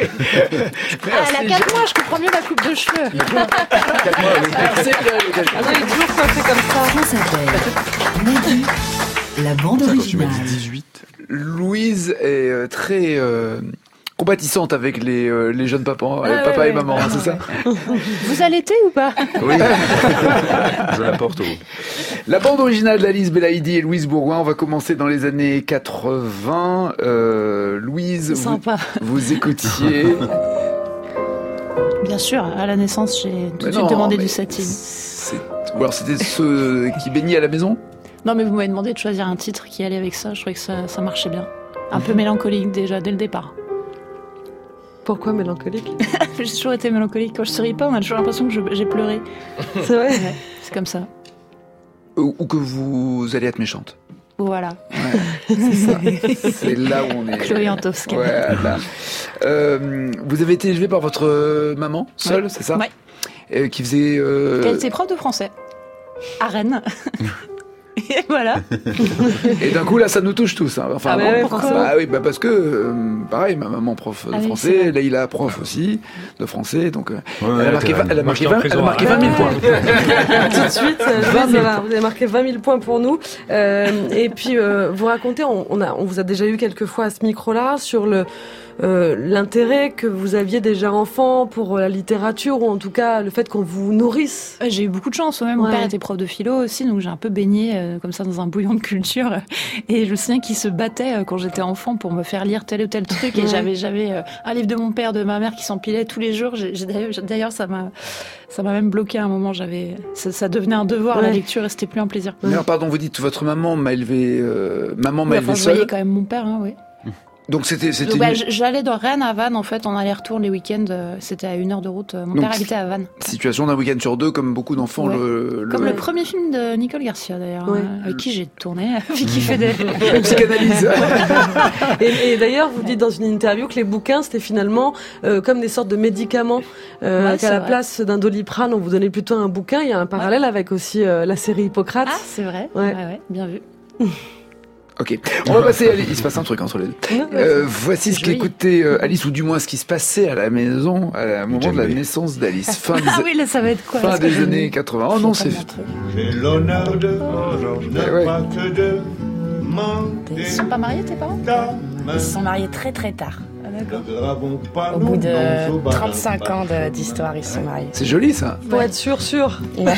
elle a quatre mois, je comprends mieux la coupe de cheveux. quatre mois, oui. Merci, ah non, il est toujours coiffé comme ça. France Inter. Nagui, la bande ça, originale. quand tu m'as dit dix-huit. Louise est euh, très... Euh... compatissante avec les, euh, les jeunes papas, ah, papa ouais, et maman, ouais, hein, c'est ouais. ça Vous allaitez ou pas? Oui, je la porte au bout. La bande originale d'Alice Belaïdi et Louise Bourgoin, on va commencer dans les années quatre-vingts. Euh, Louise, vous, vous écoutiez... Bien sûr, à la naissance, j'ai tout de suite demandé du Satie. Ou alors c'était ceux qui baignaient à la maison? Non, mais vous m'avez demandé de choisir un titre qui allait avec ça. Je trouvais que ça, ça marchait bien. Un peu mélancolique déjà, dès le départ. Pourquoi mélancolique? J'ai toujours été mélancolique. Quand je souris pas, on a toujours l'impression que je, j'ai pleuré. C'est vrai ouais, c'est comme ça. Ou, ou que vous allez être méchante. Voilà. Ouais, c'est ça. C'est là où on est. Chloé Antosca. Ouais, là. Euh, vous avez été élevée par votre maman, seule, ouais. c'est ça? Ouais. Euh, qui faisait... Euh... Elle était prof de français. À Rennes. Et voilà. Et d'un coup, là, ça nous touche tous. Hein. Enfin, ah bon, ouais, pourquoi bah, oui, bah parce que, euh, pareil, ma maman prof de ah français, oui, Leïla prof aussi de français, donc euh, ouais, elle a marqué, vingt, elle a marqué, vingt, elle a marqué vingt mille points. Tout de suite, voilà, vous avez marqué vingt mille points pour nous. Euh, et puis, euh, vous racontez, on, on, a, on vous a déjà eu quelques fois à ce micro-là sur le Euh, l'intérêt que vous aviez déjà enfant pour la littérature, ou en tout cas le fait qu'on vous nourrisse. J'ai eu beaucoup de chance, ouais. Mon ouais. père était prof de philo aussi, donc j'ai un peu baigné euh, comme ça dans un bouillon de culture, et je me souviens qu'il se battait euh, quand j'étais enfant pour me faire lire tel ou tel truc, et ouais. j'avais, j'avais euh, un livre de mon père, de ma mère qui s'empilait tous les jours. J'ai, j'ai, d'ailleurs, d'ailleurs ça m'a, ça m'a même bloqué à un moment, j'avais, ça, ça devenait un devoir ouais. la lecture, et c'était plus un plaisir. Mais alors, pardon, vous dites votre maman m'a élevé, euh, maman m'a ouais, élevé enfin, seule. Je voyais quand même mon père, hein, oui. Donc c'était, c'était Donc, bah, une... j'allais de Rennes à Vannes en fait en aller-retour les week-ends, c'était à une heure de route. Mon Donc, père habitait à Vannes. Situation d'un week-end sur deux, comme beaucoup d'enfants. Ouais. Le, le... Comme le premier film de Nicole Garcia d'ailleurs, ouais. hein, avec qui j'ai tourné, qui fait des psychanalyse. et, et d'ailleurs, vous dites dans une interview que les bouquins c'était finalement euh, comme des sortes de médicaments, euh, ouais, qu'à la vrai. place d'un Doliprane, on vous donnait plutôt un bouquin. Il y a un parallèle ouais. avec aussi euh, la série Hippocrate. Ah, c'est vrai. Ouais, ouais, ouais bien vu. Ok, on va passer à Alice. Il se passe un truc entre les deux. Euh, voici ce qu'écoutait euh, Alice, ou du moins ce qui se passait à la maison à moment Jamais. de la naissance d'Alice. Fin des, ah oui, là, ça va être quoi, fin des années quatre-vingts. Oh non, c'est... J'ai l'honneur de ne ouais. pas te demander. Ils sont pas mariés, tes parents? Ils se sont mariés très très tard. Ah, Au bout de trente-cinq ans de, d'histoire, ils se sont mariés. C'est joli ça. Pour ouais. être sûr, sûr. Ouais.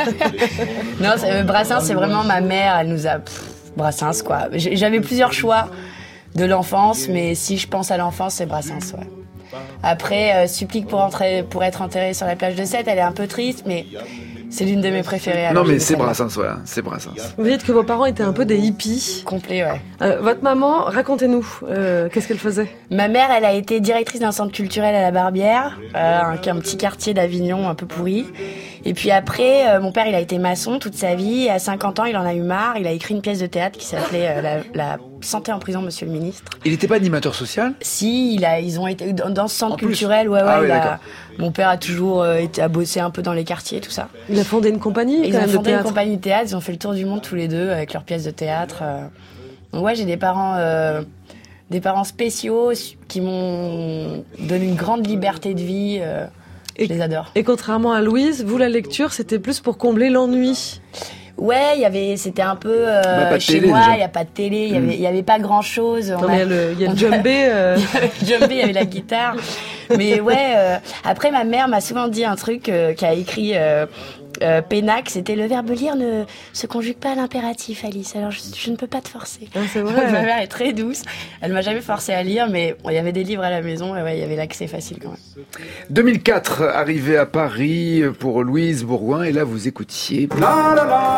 Non, c'est, Brassens, c'est vraiment ma mère. Elle nous a... Pff, Brassens, quoi. J'avais plusieurs choix de l'enfance, mais si je pense à l'enfance, c'est Brassens, ouais. Après, euh, Supplique pour, entrer, pour être enterré sur la plage de Sète, elle est un peu triste, mais c'est l'une de mes préférées. Non, mais c'est Brassens, voilà, c'est Brassens. Vous dites que vos parents étaient un peu des hippies. Complets, ouais. Euh, votre maman, racontez-nous, euh, qu'est-ce qu'elle faisait? Ma mère, elle a été directrice d'un centre culturel à la Barbière, euh, un, un petit quartier d'Avignon un peu pourri. Et puis après, euh, mon père, il a été maçon toute sa vie. Et à cinquante ans, il en a eu marre. Il a écrit une pièce de théâtre qui s'appelait euh, la, la santé en prison, monsieur le ministre. Il n'était pas animateur social? Si, il a, ils ont été dans, dans ce centre culturel. Ouais, ouais. Ah, oui, a, mon père a toujours euh, été à bosser un peu dans les quartiers, tout ça. Il a fondé une compagnie. Ils ont fondé une compagnie de théâtre. Ils ont fait le tour du monde tous les deux avec leurs pièces de théâtre. Euh. Donc ouais, j'ai des parents, euh, des parents spéciaux qui m'ont donné une grande liberté de vie. Euh. Je et, les adore. Et contrairement à Louise, vous, la lecture, c'était plus pour combler l'ennui. Ouais, il y avait, c'était un peu euh, bah, chez télé, moi. Il y a pas de télé, il y avait, il y avait pas grand chose. Non, mais il y a le djembé. Euh... Il y avait le djembé, il y avait la guitare. Mais ouais. Euh, après, ma mère m'a souvent dit un truc euh, qu'a écrit euh, euh, Pénac. C'était le verbe lire ne se conjugue pas à l'impératif, Alice. Alors je, je ne peux pas te forcer. Ah, c'est vrai. Ma mère est très douce. Elle m'a jamais forcé à lire, mais bon, il y avait des livres à la maison et ouais, il y avait l'accès facile quand même. deux mille quatre, arrivé à Paris pour Louise Bourgoin, et là vous écoutiez. Bah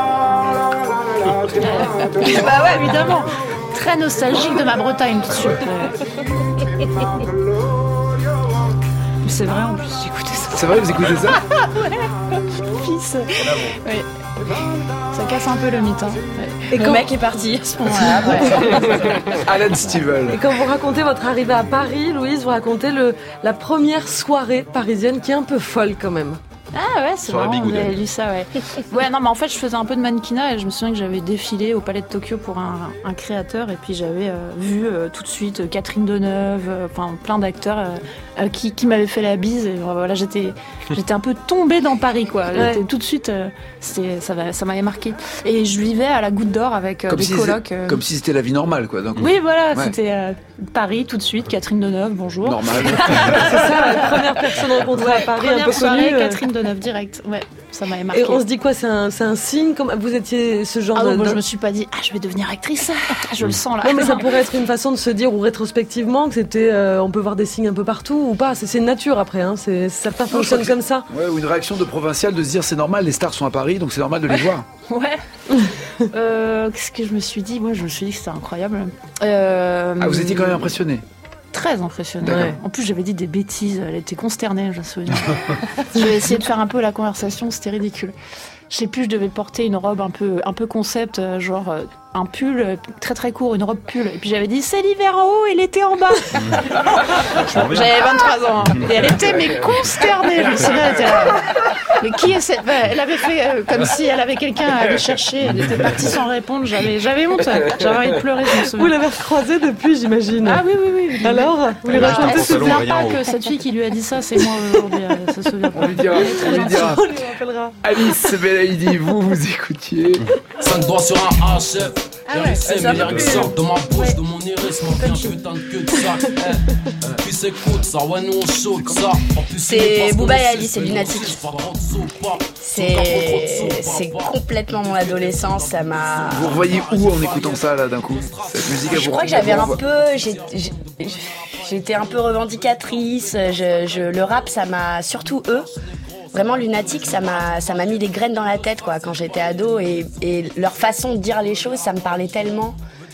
ouais, évidemment. Très nostalgique de ma Bretagne tout de suite. C'est vrai, en plus, j'écoutais ça. C'est vrai, vous écoutez ça? Ouais, fils. Oui. Ça casse un peu le mythe. Hein. Ouais. Et le quand... mec est parti à ce moment-là. Ouais. Alan Stivell. Et quand vous racontez votre arrivée à Paris, Louise, vous racontez le, la première soirée parisienne qui est un peu folle quand même. Ah ouais, c'est marrant, j'avais lu ça, ouais. Ouais, non, mais en fait, je faisais un peu de mannequinat et je me souviens que j'avais défilé au Palais de Tokyo pour un, un créateur et puis j'avais euh, vu euh, tout de suite euh, Catherine Deneuve, euh, enfin plein d'acteurs euh, euh, qui, qui m'avaient fait la bise et euh, voilà, j'étais, j'étais un peu tombée dans Paris, quoi. Ouais. Tout de suite, euh, c'était, ça, ça m'avait marqué. Et je vivais à la Goutte d'Or avec euh, des si colocs. Euh... Comme si c'était la vie normale, quoi. Donc, oui, voilà, ouais. C'était euh, Paris tout de suite, Catherine Deneuve, bonjour. Normal. C'est ça, la première personne rencontrée ouais, à Paris, un peu soirée, connue. Catherine Deneuve, direct. Ouais, ça m'avait marqué. Et on se dit quoi, c'est un, c'est un signe comme vous étiez ce genre ah de. Non, moi, je me suis pas dit, ah, je vais devenir actrice. Je le sens là. Non, mais ça pourrait être une façon de se dire, ou rétrospectivement, que c'était, euh, on peut voir des signes un peu partout ou pas. C'est, c'est une nature après, hein. C'est, certains fonctionnent comme ça. Ouais, ou une réaction de provincial de se dire, c'est normal, les stars sont à Paris, donc c'est normal de les voir. Ouais. euh, qu'est-ce que je me suis dit? Moi, je me suis dit que c'était incroyable. Euh, ah, vous étiez quand même impressionné? Très impressionnée. Ouais. En plus, j'avais dit des bêtises. Elle était consternée, je me souviens. J'ai essayé de faire un peu la conversation, c'était ridicule. Je sais plus, je devais porter une robe un peu, un peu concept, genre un pull très très court, une robe pull. Et puis j'avais dit, c'est l'hiver en haut et l'été en bas. J'avais vingt-trois ans. Et elle était mais consternée. Je me souviens, elle était là. Mais qui est cette... Elle avait fait euh, comme si elle avait quelqu'un à aller chercher. Elle était partie sans répondre. J'avais, j'avais honte. J'avais envie de pleurer, je me souviens. Vous l'avez recroisée depuis, j'imagine. Ah oui, oui, oui. Alors, vous lui racontez? Elle se souvient pas que cette fille qui lui a dit ça, c'est moi aujourd'hui. Elle se souvient pas. On lui dira. On lui dira. On lui rappellera. Alice Belaïdi, vous, vous écoutiez. cinq doigts sur un H. Ah ouais, c'est ça. De ma bouche, de mon iris, mon bien putain de queue de ça. Puis c'est cool, ça, ouais, nous on chaude ça. C'est Booba et Ali, c'est lunatique. C'est, c'est complètement mon adolescence, ça m'a. Vous revoyez où en écoutant ça là d'un coup? Cette musique à vous. Je crois que j'avais un peu, j'ai, j'ai, j'étais un peu revendicatrice. Je, je, le rap, ça m'a surtout eux. Vraiment lunatique, ça m'a, ça m'a mis des graines dans la tête quoi quand j'étais ado et, et leur façon de dire les choses, ça me parlait tellement.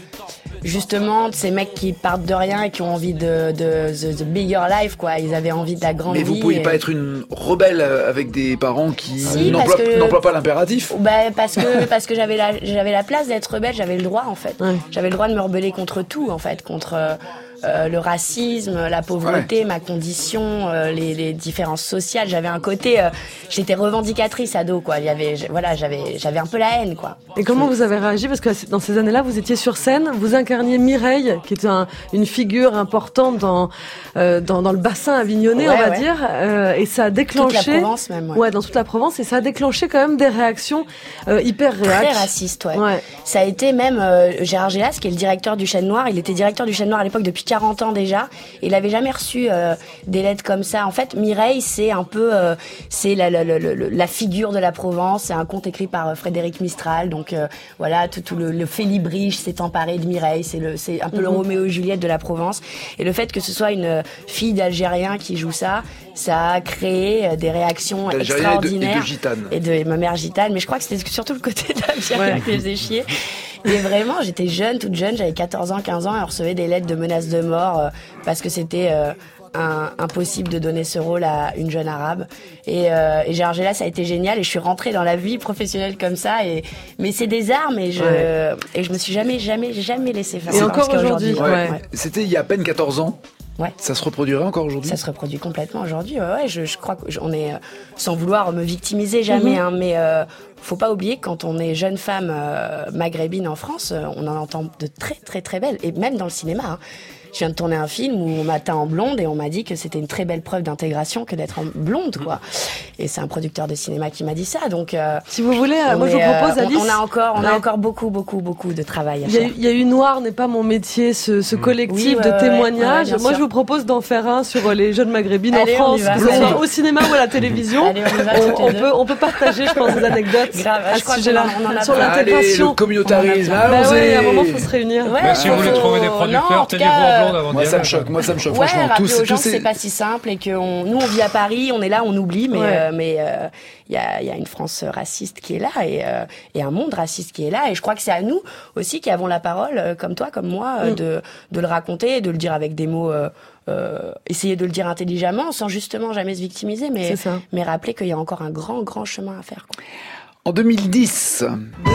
Justement, de ces mecs qui partent de rien et qui ont envie de, de, de, de bigger life, quoi. Ils avaient envie de la grande vie. Mais vous pouviez et... pas être une rebelle avec des parents qui si, n'emploient, que... n'emploient pas l'impératif? Bah, parce que, parce que j'avais la, j'avais la place d'être rebelle, j'avais le droit, en fait. Ouais. J'avais le droit de me rebeller contre tout, en fait. Contre euh, le racisme, la pauvreté, ouais. ma condition, euh, les, les différences sociales. J'avais un côté, euh, j'étais revendicatrice ado, quoi. Il y avait, voilà, j'avais, j'avais un peu la haine, quoi. Et comment vous avez réagi? Parce que dans ces années-là, vous étiez sur scène, vous incarniez Mireille, qui est un, une figure importante dans, euh, dans, dans le bassin avignonnais, ouais, on va ouais. dire, euh, et ça a déclenché... Toute la Provence même, ouais. ouais. dans toute la Provence, et ça a déclenché quand même des réactions euh, hyper réactes. Très racistes, ouais. ouais. Ça a été même euh, Gérard Gélas, qui est le directeur du Chêne Noir, il était directeur du Chêne Noir à l'époque depuis quarante ans déjà, et il avait jamais reçu euh, des lettres comme ça. En fait, Mireille, c'est un peu, euh, c'est la, la, la, la, la figure de la Provence, c'est un conte écrit par euh, Frédéric Mistral, donc euh, voilà, tout, tout le, le Félibrige s'est emparé de Mireille, c'est, le, c'est un peu mm-hmm. le Roméo et Juliette de la Provence, et le fait que ce soit une fille d'Algérien qui joue ça, ça a créé des réactions extraordinaires. Et de, et de gitane. Et de ma mère gitane, mais je crois que c'était surtout le côté d'Algérien ouais. qui faisait chier. Et vraiment, j'étais jeune, toute jeune, j'avais quatorze ans, quinze ans, et on recevait des lettres de menaces de mort euh, parce que c'était euh, un, impossible de donner ce rôle à une jeune arabe. Et, euh, et Gérard Gélas, ça a été génial, et je suis rentrée dans la vie professionnelle comme ça. Et mais c'est des armes, et je ouais. et je me suis jamais, jamais, jamais laissé faire. Et encore aujourd'hui. Ouais. Ouais. Ouais. C'était il y a à peine quatorze ans. Ouais. Ça se reproduirait encore aujourd'hui? Ça se reproduit complètement aujourd'hui. Ouais, ouais, je, je crois qu'on est, euh, sans vouloir me victimiser jamais, mm-hmm. hein, mais euh, faut pas oublier que quand on est jeune femme euh, maghrébine en France, euh, on en entend de très très très belles, et même dans le cinéma. Hein. Je viens de tourner un film où on m'a teint en blonde et on m'a dit que c'était une très belle preuve d'intégration que d'être en blonde, quoi. Et c'est un producteur de cinéma qui m'a dit ça, donc. Euh, si vous voulez, moi je vous propose, euh, Alice. On, on a encore, on ouais. a encore beaucoup, beaucoup, beaucoup de travail à il y a, faire. Il y a eu Noir n'est pas mon métier, ce, ce collectif oui, ouais, de témoignages. Ouais, ouais, moi sûr. Je vous propose d'en faire un sur les jeunes maghrébines Allez, en France, que ce soit au cinéma ou à la télévision. Allez, on, va, on, on peut, on peut partager, je pense, des anecdotes Grave, à je ce sujet-là, sur l'intégration. Le communautarisme. À un moment, il faut se réunir. Si vous voulez trouver des producteurs, tenez-vous en blonde avant d'y aller. Moi, ça me choque, ouais, franchement. Rappeler tous, aux gens tous que ces... c'est pas si simple et que on, nous, on vit à Paris, on est là, on oublie, mais il ouais. euh, mais, euh, y, a, y a une France raciste qui est là et, euh, et un monde raciste qui est là. Et je crois que c'est à nous aussi qui avons la parole, euh, comme toi, comme moi, euh, mm. de, de le raconter, de le dire avec des mots... Euh, Euh, essayer de le dire intelligemment sans justement jamais se victimiser, mais, mais rappeler qu'il y a encore un grand, grand chemin à faire, quoi. En deux mille dix...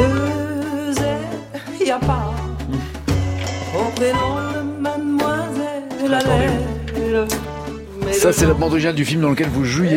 Deux airs, y a pas au prénom de mademoiselle Allèle. Ça, c'est la bande originale du film dans lequel vous jouiez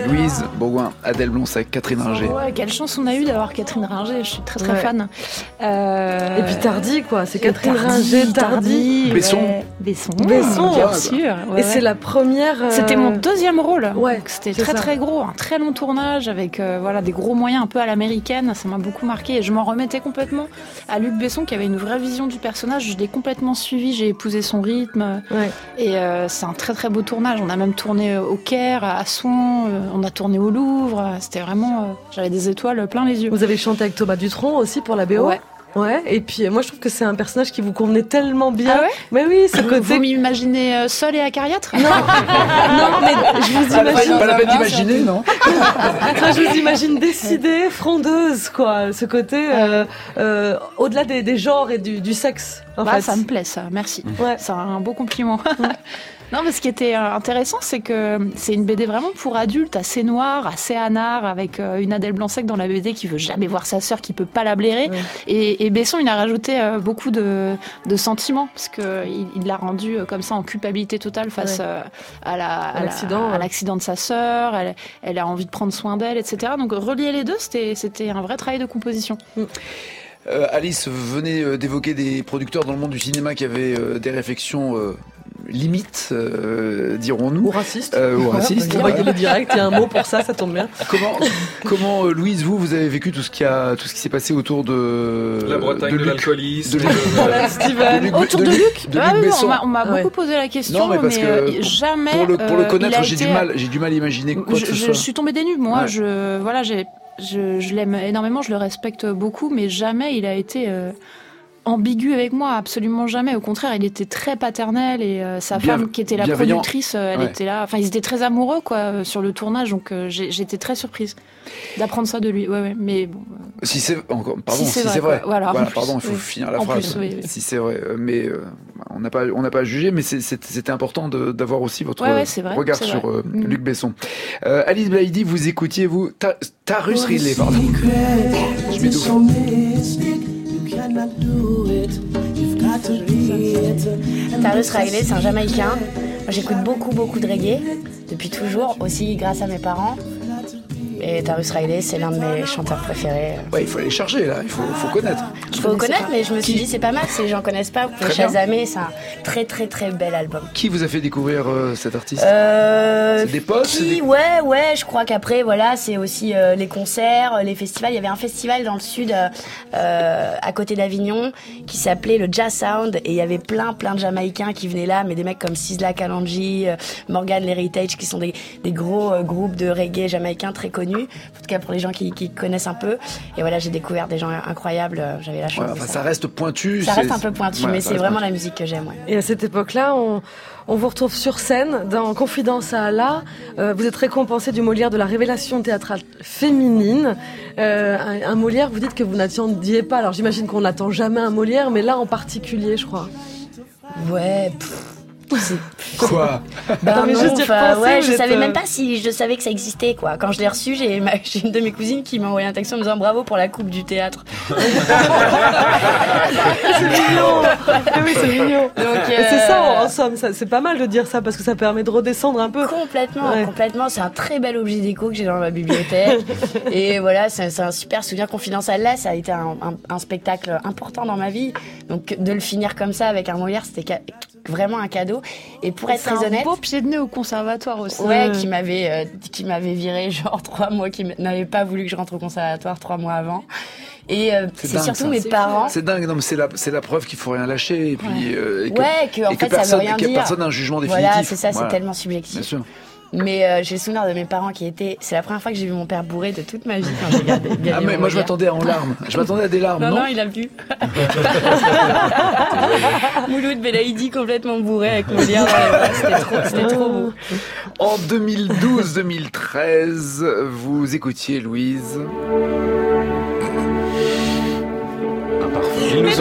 Louise Bourgoin, Adèle Blonsec, Catherine Ringer. Ouais, quelle chance on a eu d'avoir Catherine Ringer, je suis très très ouais. fan. Euh... Et puis Tardy, quoi, c'est Catherine Ringer, Tardy. Besson. Ouais. Besson, Besson, bien sûr. Ouais, et ouais. c'est la première... Euh... C'était mon deuxième rôle. Ouais, c'était très ça. très gros, un très long tournage avec euh, voilà, des gros moyens un peu à l'américaine, ça m'a beaucoup marqué et je m'en remettais complètement à Luc Besson qui avait une vraie vision du personnage, je l'ai complètement suivi, j'ai épousé son rythme ouais. et euh, c'est un très très beau tournage, on a même tourné au Caire, à Assouan, euh, on a tourné au Louvre, c'était vraiment, euh, j'avais des étoiles plein les yeux. Vous avez chanté avec Thomas Dutronc aussi pour la B O? Ouais. Ouais, et puis moi je trouve que c'est un personnage qui vous convenait tellement bien. Ah ouais? Mais oui, ce côté. Vous m'imaginez seule et acariâtre? Non, non, mais je vous imagine. Pas la peine d'imaginer, non? Enfin, je vous imagine décidée, frondeuse, quoi. Ce côté euh, euh, au-delà des, des genres et du, du sexe. En bah, fait. Ça me plaît, ça. Merci. Ouais. C'est un beau compliment. Non, mais ce qui était intéressant, c'est que c'est une B D vraiment pour adultes, assez noire, assez anard, avec une Adèle Blanc-Sec dans la B D qui veut jamais voir sa sœur, qui peut pas la blairer. Ouais. Et, et Besson, il a rajouté beaucoup de, de sentiments, parce qu'il il l'a rendu comme ça en culpabilité totale face ouais. à, la, à, l'accident, à l'accident de sa sœur. Elle, elle a envie de prendre soin d'elle, et cetera. Donc relier les deux, c'était, c'était un vrai travail de composition. Mm. Euh, Alice, vous venez d'évoquer des producteurs dans le monde du cinéma qui avaient euh, des réflexions euh, limites, euh, dirons-nous. Ou racistes. Euh, ou racistes. On va y aller direct, il y a un mot pour ça, ça tombe bien. Comment, comment euh, Louise, vous, vous avez vécu tout ce qui a, tout ce qui s'est passé autour de la Bretagne, de, de l'alcoolisme, de, de, de Steven, de Luc, autour de, de Luc. Luc, de ah, Luc oui, Besson. On m'a, on m'a ouais. beaucoup posé la question, non, mais, parce mais que euh, jamais. Pour le, pour le connaître, euh, j'ai été... du mal, j'ai du mal à imaginer quoi je, que ce je, soit. Je suis tombée des nues. Moi, ouais. je, voilà, j'ai, je, je l'aime énormément, je le respecte beaucoup, mais jamais il a été. Euh, ambigu avec moi, absolument jamais. Au contraire, il était très paternel et euh, sa Bien, femme qui était la productrice, euh, elle ouais. était là. Enfin, ils étaient très amoureux quoi euh, sur le tournage, donc euh, j'ai, j'étais très surprise d'apprendre ça de lui. Ouais, ouais. Mais bon. Euh... Si c'est encore, pardon, si c'est si vrai. c'est vrai. Voilà. voilà pardon, il faut oui. finir la en phrase. Plus, oui, oui. Si c'est vrai, mais euh, on n'a pas, on n'a pas jugé, mais c'est, c'est, c'était important de, d'avoir aussi votre ouais, ouais, vrai, regard sur euh, mmh. Luc Besson. Euh, Alice Blaïdi, vous écoutiez vous ta, Tarus Riley, pardon. Je m'étouffe. Tarus Riley, c'est un Jamaïcain. Moi, j'écoute beaucoup, beaucoup de reggae depuis toujours, aussi grâce à mes parents. Et Tarus Riley, c'est l'un de mes chanteurs préférés. Ouais, il faut aller chercher là, il faut, faut connaître. Il faut connaître, mais je me suis dit c'est pas mal, si les gens connaissent pas, vous pouvez chasamer, c'est un très très très bel album. Qui vous a fait découvrir euh, cet artiste euh, C'est des potes qui, c'est des... Ouais, ouais, je crois qu'après, voilà, c'est aussi euh, les concerts, les festivals. Il y avait un festival dans le sud, euh, à côté d'Avignon, qui s'appelait le Jazz Sound, et il y avait plein plein de Jamaïcains qui venaient là, mais des mecs comme Sizzla Kalonji, euh, Morgan L'Heritage, qui sont des, des gros euh, groupes de reggae jamaïcains très connus. En tout cas pour les gens qui, qui connaissent un peu. Et voilà, j'ai découvert des gens incroyables. J'avais la chance. Ouais, enfin, ça. ça reste pointu. Ça c'est... reste un peu pointu, ouais, mais c'est vraiment pointu. La musique que j'aime. Ouais. Et à cette époque-là, on, on vous retrouve sur scène dans Confidence à Allah. Euh, vous êtes récompensé du Molière de la révélation théâtrale féminine. Euh, un, un Molière, vous dites que vous n'attendiez pas. Alors j'imagine qu'on n'attend jamais un Molière, mais là en particulier, je crois. Ouais. Pff. C'est... Quoi bah non, juste enfin, ouais, je savais même pas si je savais que ça existait quoi. Quand je l'ai reçu, j'ai, ma... j'ai une de mes cousines qui m'a envoyé un texto en me disant bravo pour la coupe du théâtre. C'est mignon. Oui, c'est mignon. Donc, euh... c'est ça, en somme, ça, c'est pas mal de dire ça parce que ça permet de redescendre un peu. Complètement, ouais. complètement. C'est un très bel objet déco que j'ai dans ma bibliothèque. Et voilà, c'est, c'est un super souvenir. Confidence à Allah, ça a été un, un, un spectacle important dans ma vie. Donc de le finir comme ça avec un Molière, c'était ca... vraiment un cadeau. Et pour être c'est très un honnête, beau pied de nez au conservatoire aussi. Ouais, qui m'avait euh, qui m'avait viré genre trois mois, qui n'avait pas voulu que je rentre au conservatoire trois mois avant. Et euh, c'est, c'est dingue, surtout ça. Mes c'est parents. Fou. C'est dingue, non mais c'est la c'est la preuve qu'il faut rien lâcher et puis ouais, euh, et que, ouais, que en et fait que personne, ça veut rien et que dire. Personne n'a un jugement définitif. Voilà, c'est ça, voilà. C'est tellement subjectif. Bien sûr. Mais euh, j'ai le souvenir de mes parents qui étaient. C'est la première fois que j'ai vu mon père bourré de toute ma vie quand j'ai regardé. Ah mais moi je m'attendais en larmes. Je m'attendais à des larmes. Non non, non, il a bu. Mouloud Belaïdi complètement bourré avec Molière dans les bras. C'était trop, c'était trop beau. En deux mille douze deux mille treize, vous écoutiez Louise. Ils nous ont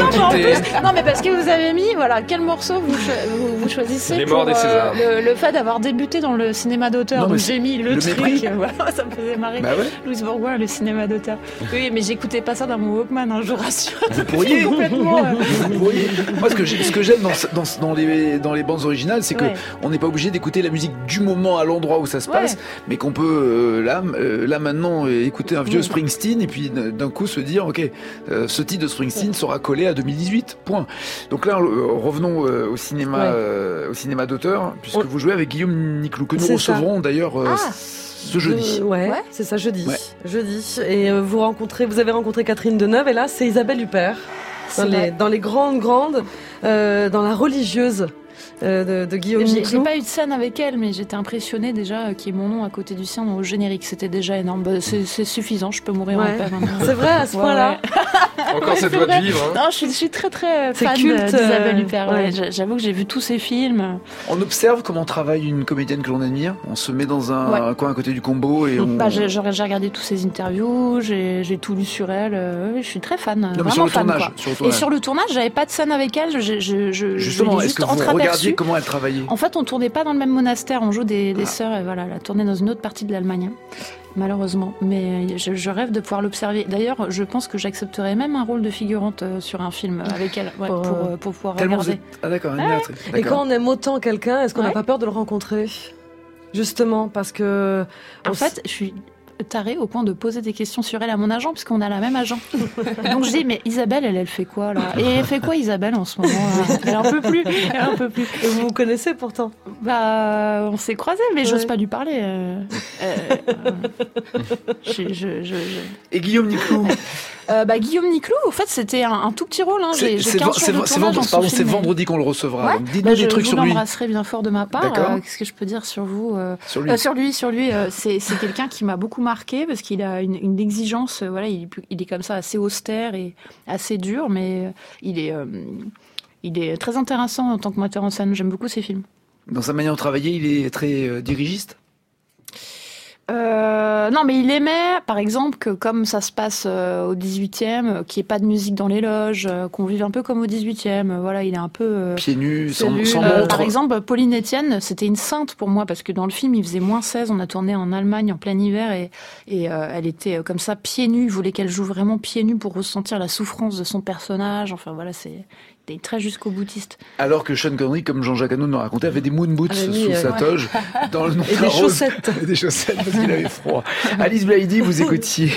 non, mais en plus, non, mais parce que vous avez mis, voilà, quel morceau vous, cho- vous, vous choisissez Les pour morts des Césars. euh, le, le fait d'avoir débuté dans le cinéma d'auteur. Non, Donc mais j'ai mis le, le truc, mépris. euh, voilà, ça me faisait marrer. Bah ouais. Louis Bourgoin, le cinéma d'auteur. Oui, mais j'écoutais pas ça dans mon Walkman, hein, je vous rassure. Vous pourriez. Complètement. euh, Vous pourriez. Moi, ce que j'ai- ce que j'aime dans, dans, dans, les, dans les bandes originales, c'est que Ouais. on n'est pas obligé d'écouter la musique du moment à l'endroit où ça se passe, Ouais. mais qu'on peut euh, là, euh, là maintenant euh, écouter un vieux Ouais. Springsteen et puis euh, d'un coup se dire, ok, euh, ce titre de Springsteen sera collé à deux mille dix-huit. Point. Donc là, euh, revenons euh, au cinéma, Ouais. euh, au cinéma d'auteur, puisque On- vous jouez avec Guillaume Niclou que nous C'est ça. recevrons d'ailleurs euh, Ah. ce jeudi. Euh, ouais, Ouais. c'est ça, jeudi. Ouais. Jeudi. Et euh, vous rencontrez, vous avez rencontré Catherine Deneuve, et là, c'est Isabelle Huppert. Dans C'est les, vrai. dans les grandes, grandes, euh, dans la religieuse euh, de, de Guillaume J'ai, j'ai Niclou. pas eu de scène avec elle, mais j'étais impressionnée déjà euh, qu'il y ait mon nom à côté du sien au générique. C'était déjà énorme. Bah, c'est, c'est suffisant, je peux mourir Ouais. en paix maintenant. C'est vrai, à ce Ouais, point-là. ouais. Encore Ouais, cette c'est voie de vrai. vivre. Hein. Non, je suis, je suis très très C'est fan culte, de- d'Isabelle euh, Huppert. ouais. Ouais. J'a- J'avoue que j'ai vu tous ses films. On observe comment travaille une comédienne que l'on admire. On se met dans un Ouais. coin à côté du combo et on. Bah, j'ai, j'ai j'ai regardé tous ses interviews, j'ai, j'ai tout lu sur elle. euh, oui, je suis très fan. Non, mais vraiment sur le fan, tournage, quoi. sur le Et tournage. sur le tournage, j'avais pas de scène avec elle. Je, je, je, je Justement, l'ai est-ce juste que vous entreaperçue. regardiez comment elle travaillait? En fait, on tournait pas dans le même monastère, on joue des, des Ah. sœurs, et voilà, elle a tourné dans une autre partie de l'Allemagne, malheureusement. Mais je, je rêve de pouvoir l'observer. D'ailleurs, je pense que j'accepterais même un rôle de figurante euh, sur un film avec elle, ouais, Pour, pour, euh, euh, pour pouvoir Tellement vous regarder. êtes... Ah d'accord, Ouais. admiratrice. Et D'accord. quand on aime autant quelqu'un, est-ce qu'on n'a Ouais. pas peur de le rencontrer? Justement, parce que... En on fait, je suis tarée au point de poser des questions sur elle à mon agent, puisqu'on a la même agent. Donc je dis, mais Isabelle, elle, elle fait quoi là? Et elle fait quoi Isabelle en ce moment là Elle en peut plus, elle en peut plus. Et vous vous connaissez pourtant. Bah, on s'est croisés, mais Ouais. j'ose pas lui parler. euh, euh, euh, je, je, je, je- Et Guillaume Niclou, Euh, bah, Guillaume Niclou, en fait, c'était un, un tout petit rôle. Hein. J'ai, c'est j'ai c'est quinze ven- c'est jours de ven- c'est tournage vendre- dans ce pardon, c'est film, mais- vendredi qu'on le recevra. Ouais. Donc dites-nous Bah, des je trucs vous sur lui. l'embrasserai bien fort de ma part. D'accord. Euh, qu'est-ce que je peux dire sur vous euh, Sur lui. euh, Sur lui, sur lui, euh, c'est, c'est quelqu'un qui m'a beaucoup marqué parce qu'il a une, une exigence. euh, voilà, il, est plus- il est comme ça, assez austère et assez dur, mais euh, il est, euh, il est très intéressant en tant que metteur en scène. J'aime beaucoup ses films. Dans sa manière de travailler, il est très euh, dirigiste. Euh, non, mais il aimait, par exemple, que comme ça se passe euh, au dix-huitième, euh, qu'il n'y ait pas de musique dans les loges, euh, qu'on vive un peu comme au dix-huitième. euh, voilà, il est un peu... euh, Pieds nus, sans, cellule. sans Euh, montre. par exemple, Pauline Etienne, c'était une sainte pour moi, parce que dans le film, il faisait moins seize, on a tourné en Allemagne en plein hiver, et, et euh, elle était euh, comme ça, pieds nus, il voulait qu'elle joue vraiment pieds nus pour ressentir la souffrance de son personnage. Enfin voilà, c'est... Il est très jusqu'au boutiste. Alors que Sean Connery, comme Jean-Jacques Hano nous racontait, avait des moon boots Avait mis, sous euh, sa ouais. toge dans le nom Et des chaussettes. Et des chaussettes parce qu'il avait froid. Alice Blaidy, vous écoutiez.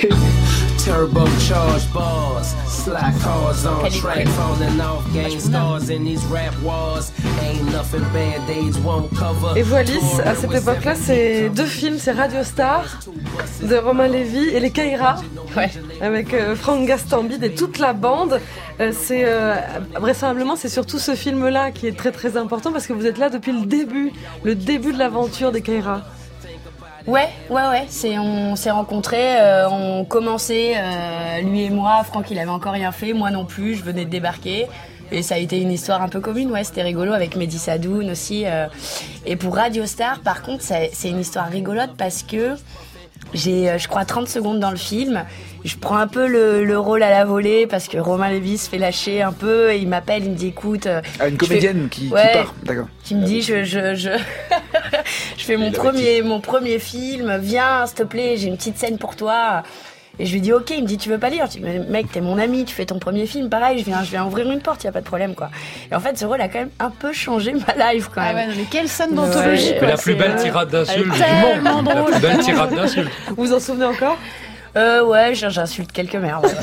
Turbocharged bars, slack cars on track, falling off gang stars in these rap wars. Ain't nothing band-aids won't cover. Et vous, Alice, à cette époque-là, c'est deux films, c'est Radio Star de Romain Lévy et Les Caïras, Ouais. avec euh, Franck Gastambide et toute la bande. Euh, c'est euh, vraisemblablement, c'est surtout ce film-là qui est très très important parce que vous êtes là depuis le début, le début de l'aventure des Caïras. Ouais, ouais, ouais. C'est, on s'est rencontrés, euh, on commençait, euh, lui et moi. Franck, il avait encore rien fait, moi non plus. Je venais de débarquer. Et ça a été une histoire un peu commune, ouais, c'était rigolo avec Mehdi Sadoun aussi. Euh. Et pour Radio Star, par contre, c'est, c'est une histoire rigolote parce que j'ai, euh, je crois, trente secondes dans le film. Je prends un peu le, le rôle à la volée parce que Romain Lévy se fait lâcher un peu et il m'appelle, il me dit écoute. Euh, Ah, une je fais- comédienne qui, qui Ouais. part, d'accord. qui me dit je je je je fais mon premier mon premier film, viens s'il te plaît, j'ai une petite scène pour toi. Et je lui dis ok, il me dit tu veux pas lire? Je dis mais mec, t'es mon ami, tu fais ton premier film, pareil, je viens je viens ouvrir une porte, y a pas de problème quoi. Et en fait ce rôle a quand même un peu changé ma life quand Ah même. ouais, non, mais quelle scène d'anthologie, Mais quoi. la plus c'est, belle euh, tirade d'insultes elle du est monde. tellement La drôle. plus belle tirade d'insultes. Vous vous en souvenez encore? Euh ouais, j'insulte quelques mères. Ouais.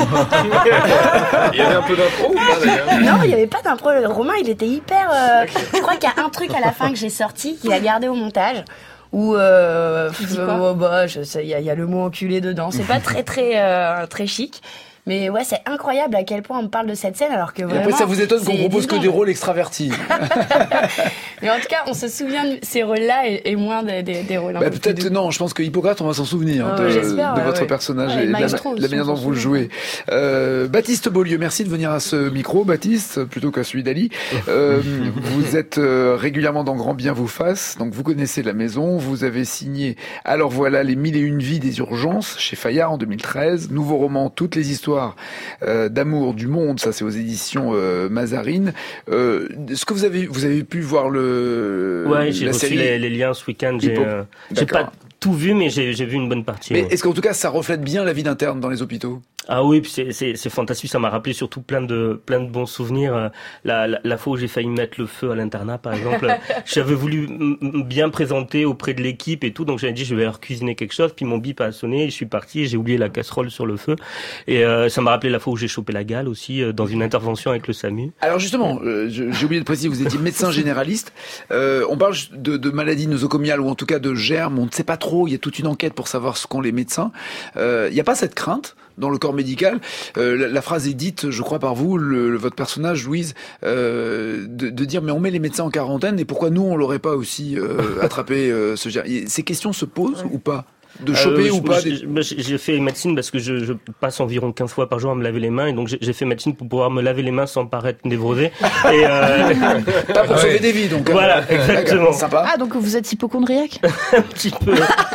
Il y avait un peu d'impro ou pas d'ailleurs? Non, il y avait pas d'impro. Romain, il était hyper. euh, Je crois qu'il y a un truc à la fin que j'ai sorti qu'il a gardé au montage. Où euh, dis euh, quoi oh, bah, je sais, il y, a- il y a le mot enculé dedans. C'est pas très très euh, très chic. Mais ouais, c'est incroyable à quel point on me parle de cette scène alors que Et vraiment. après, ça vous étonne qu'on c'est propose que dix des ans. rôles extravertis. Mais en tout cas, on se souvient de ces rôles-là et, et moins des, des, des rôles. Bah, peut-être non. Je pense que Hippocrate, on va s'en souvenir ah, de, de ouais, votre ouais. personnage ouais, et, et la, la manière dont vous le jouez. Euh, Baptiste Beaulieu, merci de venir à ce micro, Baptiste, plutôt qu'à celui d'Ali. Euh, vous êtes euh, régulièrement dans Grand Bien vous fasse, donc vous connaissez la maison. Vous avez signé Alors voilà les mille et une vies des urgences chez Fayard en deux mille treize. Nouveau roman, toutes les histoires euh, d'amour du monde. Ça, c'est aux éditions euh, Mazarine. Euh, est-ce que vous avez vous avez pu voir le Ouais, j'ai reçu les, les liens ce week-end. J'ai, euh, j'ai pas tout vu, mais j'ai, j'ai vu une bonne partie. Mais ouais. est-ce qu'en tout cas, ça reflète bien la vie d'interne dans les hôpitaux? Ah oui, puis c'est, c'est, c'est fantastique. Ça m'a rappelé surtout plein de, plein de bons souvenirs. La, la, la fois où j'ai failli mettre le feu à l'internat, par exemple, j'avais voulu m- bien présenter auprès de l'équipe et tout, donc j'avais dit je vais leur cuisiner quelque chose. Puis mon bip a sonné, je suis parti, et j'ai oublié la casserole sur le feu. Et euh, ça m'a rappelé la fois où j'ai chopé la gale aussi euh, dans une intervention avec le SAMU. Alors justement, euh, j'ai oublié de préciser, vous étiez médecin généraliste. Euh, on parle de, de maladies nosocomiales ou en tout cas de germes. On ne sait pas trop. Il y a toute une enquête pour savoir ce qu'ont les médecins. Euh, il n'y a pas cette crainte dans le corps médical. Euh, la, la phrase est dite, je crois, par vous, le, le, votre personnage, Louise, euh, de, de dire mais on met les médecins en quarantaine et pourquoi nous on l'aurait pas aussi euh, attrapé euh, ce germe. Ces questions se posent ouais. ou pas? De choper euh, ou je, pas je, des... je, J'ai fait médecine parce que je, je passe environ quinze fois par jour à me laver les mains et donc j'ai, j'ai fait médecine pour pouvoir me laver les mains sans paraître névrosé. Et euh... Pas pour sauver des vies donc. Voilà, hein. Exactement. Sympa. Ah, donc vous êtes hypocondriaque? Un petit peu.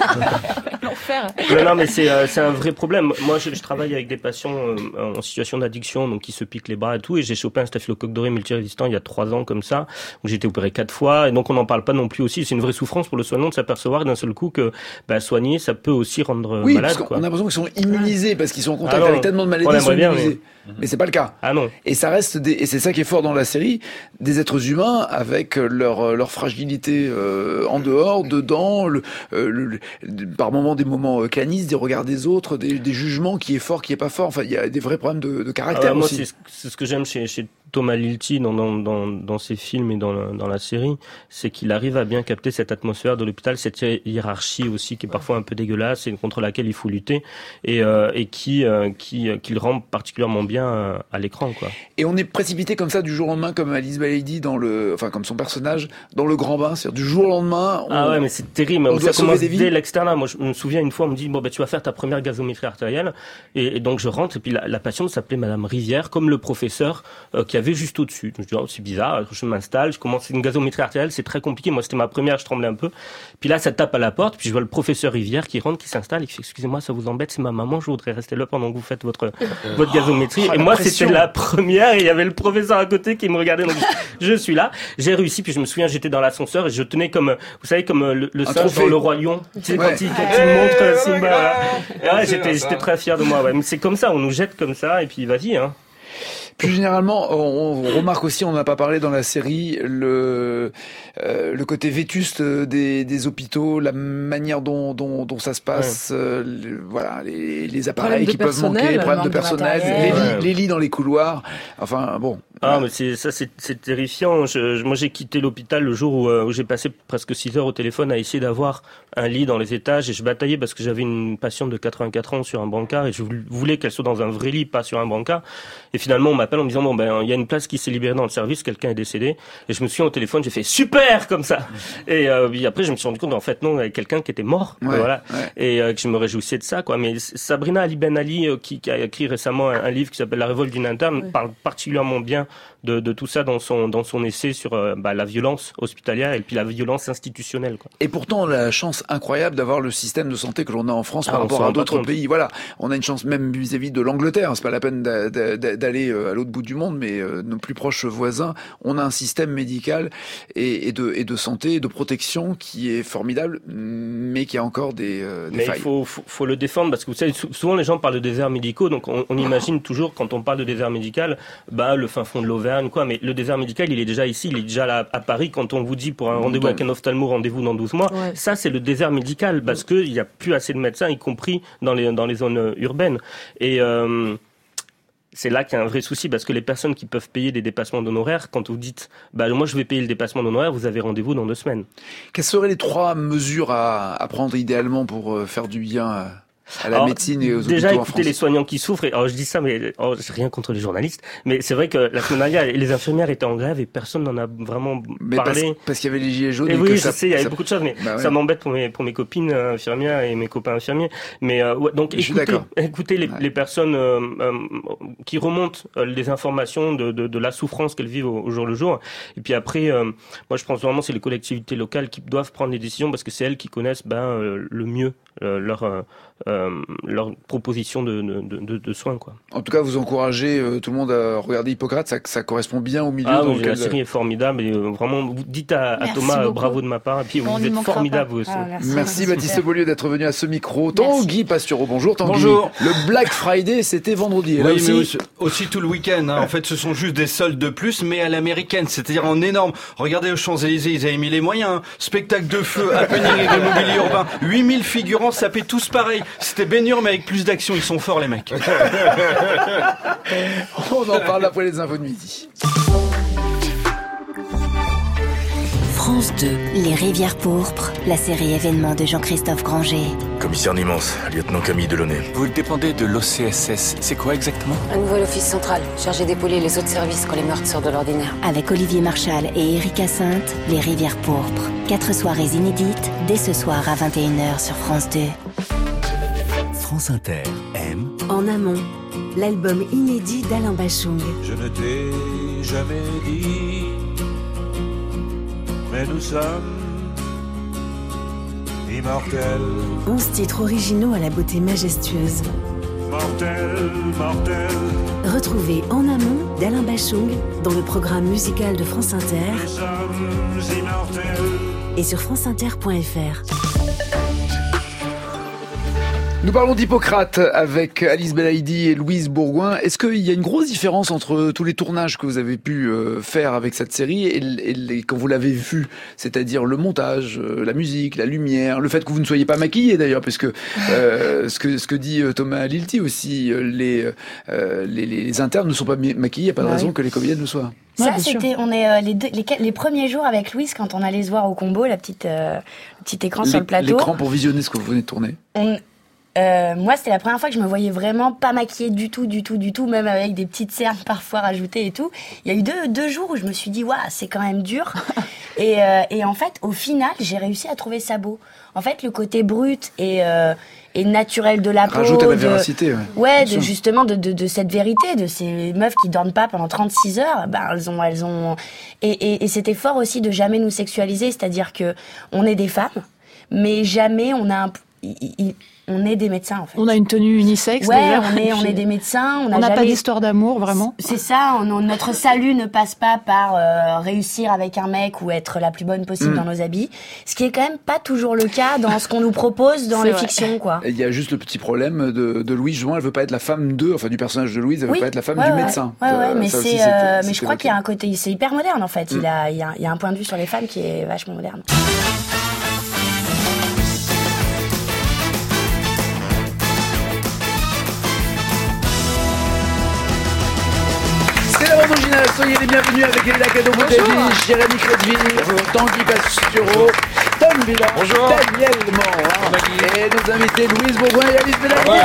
L'enfer. Non, non, mais c'est, euh, c'est un vrai problème. Moi, je, je travaille avec des patients euh, en situation d'addiction, donc qui se piquent les bras et tout, et j'ai chopé un staphylocoque doré multirésistant il y a trois ans comme ça, où j'ai été opéré quatre fois, et donc on n'en parle pas non plus aussi. C'est une vraie souffrance pour le soignant de s'apercevoir d'un seul coup que bah, soigner, ça peut aussi rendre oui, malade. Parce quoi. On a l'impression qu'ils sont immunisés parce qu'ils sont en contact ah avec tellement de maladies, ils sont bien, immunisés. Mais... mais c'est pas le cas. Ah non. Et ça reste des, et c'est ça qui est fort dans la série, des êtres humains avec leur leur fragilité euh, en dehors, dedans, le, euh, le, le, par moments des moments canistes, des regards des autres, des, des jugements qui est fort, qui est pas fort. Enfin, il y a des vrais problèmes de, de caractère ah, moi, aussi. C'est, c'est ce que j'aime chez, chez Thomas Lilti dans, dans, dans, dans ses films et dans la, dans la série, c'est qu'il arrive à bien capter cette atmosphère de l'hôpital, cette hiérarchie aussi qui est parfois un peu dégueulasse et contre laquelle il faut lutter et, euh, et qui, euh, qui, qui le rend particulièrement bien à, à l'écran, quoi. Et on est précipité comme ça du jour au lendemain, comme Alice Bailey dit dans le, enfin comme son personnage dans le grand bain, c'est-à-dire du jour au lendemain. On, ah ouais, mais c'est terrible. On ça commence dès l'externat. Moi, je me souviens une fois, on me dit bon ben tu vas faire ta première gazométrie artérielle et, et donc je rentre et puis la, la patiente s'appelait Madame Rivière, comme le professeur euh, qui avait juste au-dessus. Je me dis oh, c'est bizarre. Je m'installe, je commence une gazométrie artérielle, c'est très compliqué. Moi, c'était ma première, je tremblais un peu. Puis là, ça tape à la porte, puis je vois le professeur Rivière qui rentre, qui s'installe, et qui fait excusez-moi, ça vous embête, c'est ma maman, je voudrais rester là pendant que vous faites votre votre gazométrie. Oh, et moi, pression. C'était la première, et il y avait le professeur à côté qui me regardait. Donc je, je suis là, j'ai réussi. Puis je me souviens, j'étais dans l'ascenseur et je tenais comme, vous savez, comme le, le singe dans le roi lion. Tu sais, ouais. quand il quand il montre Simba. Voilà. Et ouais, j'étais j'étais très fier de moi. Ouais. Mais c'est comme ça, on nous jette comme ça, et puis vas-y, hein. Plus généralement, on remarque aussi, on n'a pas parlé dans la série, le euh, le côté vétuste des, des hôpitaux, la manière dont dont, dont ça se passe, ouais. euh, le, voilà, les, les appareils qui peuvent manquer, les problèmes de personnel, les lits, ouais. les lits dans les couloirs. Enfin bon. Ah mais c'est ça, c'est, c'est terrifiant. Je, je, moi, j'ai quitté l'hôpital le jour où, euh, où j'ai passé presque six heures au téléphone à essayer d'avoir un lit dans les étages et je bataillais parce que j'avais une patiente de quatre-vingt-quatre ans sur un brancard et je voulais qu'elle soit dans un vrai lit, pas sur un brancard. Et finalement, on m'appelle en me disant bon ben il y a une place qui s'est libérée dans le service, quelqu'un est décédé. Et je me suis au téléphone, j'ai fait super comme ça. Et euh, puis après, je me suis rendu compte en fait non, il y avait quelqu'un qui était mort. Ouais, voilà. Ouais. Et euh, que je me réjouissais de ça quoi. Mais Sabrina Ali Ben Ali euh, qui, qui a écrit récemment un, un livre qui s'appelle La révolte d'une interne ouais. parle particulièrement bien de, de tout ça dans son dans son essai sur euh, bah, la violence hospitalière et puis la violence institutionnelle quoi. Et pourtant on a la chance incroyable d'avoir le système de santé que l'on a en France ah, par rapport à d'autres pays. Voilà, on a une chance même vis-à-vis de l'Angleterre. C'est pas la peine d'a, d'a, d'aller à l'autre bout du monde, mais euh, nos plus proches voisins, on a un système médical et, et de et de santé et de protection qui est formidable, mais qui a encore des, euh, des mais failles. il faut, faut faut le défendre parce que vous savez souvent les gens parlent de déserts médicaux, donc on, on imagine toujours quand on parle de désert médical, bah le fin fond de l'Auvergne quoi. Mais le désert médical, il est déjà ici, il est déjà là à Paris. Quand on vous dit pour un rendez-vous avec un ophtalmo, rendez-vous dans douze mois, ouais. ça c'est le désert médical parce que il y a plus assez de médecins, y compris dans les dans les zones urbaines. Et euh, c'est là qu'il y a un vrai souci parce que les personnes qui peuvent payer des dépassements d'honoraires, quand vous dites bah moi je vais payer le dépassement d'honoraires, vous avez rendez-vous dans deux semaines. Quelles seraient les trois mesures à, à prendre idéalement pour faire du bien à... à la alors, médecine et aux hôpitaux déjà en écouter France. Les soignants qui souffrent. Et, alors je dis ça, mais oh, j'ai rien contre les journalistes. Mais c'est vrai que la semaine dernière, les infirmières étaient en grève et personne n'en a vraiment mais parlé. Parce, parce qu'il y avait les gilets jaunes. Et, et oui, que je ça, sais, il y avait ça... beaucoup de choses, mais bah ouais. ça m'embête pour mes pour mes copines infirmières et mes copains infirmiers. Mais euh, ouais, donc écoutez, écoutez les, ouais. les personnes euh, euh, qui remontent euh, les informations de, de, de la souffrance qu'elles vivent au, au jour le jour. Et puis après, euh, moi je pense vraiment c'est les collectivités locales qui doivent prendre les décisions parce que c'est elles qui connaissent ben euh, le mieux euh, leur euh, euh, leur proposition de, de, de, de soins quoi. En tout cas, vous encouragez euh, tout le monde à regarder Hippocrate, ça, ça correspond bien au milieu. Ah dans oui, lequel... la série est formidable et euh, vraiment vous dites à, à Thomas beaucoup. bravo de ma part et puis On vous êtes formidable vous aussi. Ah, merci, merci Baptiste Beaulieu d'être venu à ce micro. Tanguy Pastureau, bonjour Tanguy. Bonjour. Le Black Friday, c'était vendredi. Et oui, là aussi... mais aussi, aussi tout le week-end. Hein. En fait, ce sont juste des soldes de plus, mais à l'américaine, c'est-à-dire en énorme. Regardez aux Champs-Élysées, ils avaient mis les moyens. Hein. Spectacle de feu, happening et de mobilier urbain. huit mille figurants, ça fait tous pareil. C'était baignure, mais avec plus d'action. Ils sont forts, les mecs. On en parle après les infos de midi. France deux. Les Rivières pourpres, la série événement de Jean-Christophe Granger. Commissaire Nimance, lieutenant Camille Delaunay. Vous dépendez de l'O C S S, c'est quoi exactement? Un nouvel office central, chargé d'épauler les autres services quand les meurtres sortent de l'ordinaire. Avec Olivier Marchal et Erika Sainte, Les Rivières pourpres. Quatre soirées inédites, dès ce soir à vingt et une heures sur France deux. France Inter aime. En amont, l'album inédit d'Alain Bachung. Je ne t'ai jamais dit, mais nous sommes immortels. Onze titres originaux à la beauté majestueuse. Mortels, mortels. Retrouvez En amont d'Alain Bachung dans le programme musical de France Inter. Nous sommes immortels. Et sur franceinter point f r. Nous parlons d'Hippocrate avec Alice Belaïdi et Louise Bourgoin. Est-ce qu'il y a une grosse différence entre tous les tournages que vous avez pu euh, faire avec cette série et, et les, quand vous l'avez vu, c'est-à-dire le montage, euh, la musique, la lumière, le fait que vous ne soyez pas maquillé d'ailleurs, parce que euh, ce que ce que dit Thomas Lilti aussi, les, euh, les les internes ne sont pas maquillés, il n'y a pas de ouais. raison que les comédiennes le soient. Ça, ouais, c'était, on est euh, les, deux, les, les premiers jours avec Louise quand on allait se voir au combo, la petite, euh, le petit écran les, sur le plateau. L'écran pour visionner ce que vous venez de tourner. On, Euh, moi, c'était la première fois que je me voyais vraiment pas maquillée du tout, du tout, du tout, même avec des petites cernes parfois rajoutées et tout. Il y a eu deux, deux jours où je me suis dit, waouh, c'est quand même dur. et, euh, et en fait, au final, j'ai réussi à trouver ça beau. En fait, le côté brut et, euh, et naturel de la peau. Rajoute à la de, véracité, ouais. Ouais, de, justement, de, de, de cette vérité, de ces meufs qui dorment pas pendant trente-six heures. Ben, elles ont, elles ont, et, et, et c'était fort aussi de jamais nous sexualiser, c'est-à-dire que on est des femmes, mais jamais on a un, il, il, on est des médecins en fait. On a une tenue unisexe. Ouais, d'ailleurs. on est on est des médecins. On n'a jamais... pas d'histoire d'amour vraiment. C'est ça. On, on, notre salut ne passe pas par euh, réussir avec un mec ou être la plus bonne possible mmh. dans nos habits. Ce qui est quand même pas toujours le cas dans ce qu'on nous propose dans les vrai. fictions quoi. Il y a juste le petit problème de, de Louise. Justement, elle veut pas être la femme de, enfin du personnage de Louise. Elle oui. veut pas être la femme ouais, du ouais. médecin. Ouais, ouais, euh, mais c'est, c'était, euh, c'était mais je crois okay. qu'il y a un côté, c'est hyper moderne en fait. Mmh. Il a, il y a, il y a un point de vue sur les femmes qui est vachement moderne. Original, soyez les bienvenus avec Léla Cadeau-Boutéville, Jérémy Crédville, Tanguy Pastureau, Tom Villa, Daniel Morin et nos invités Louise Bourgoin et Alice Belaïdi.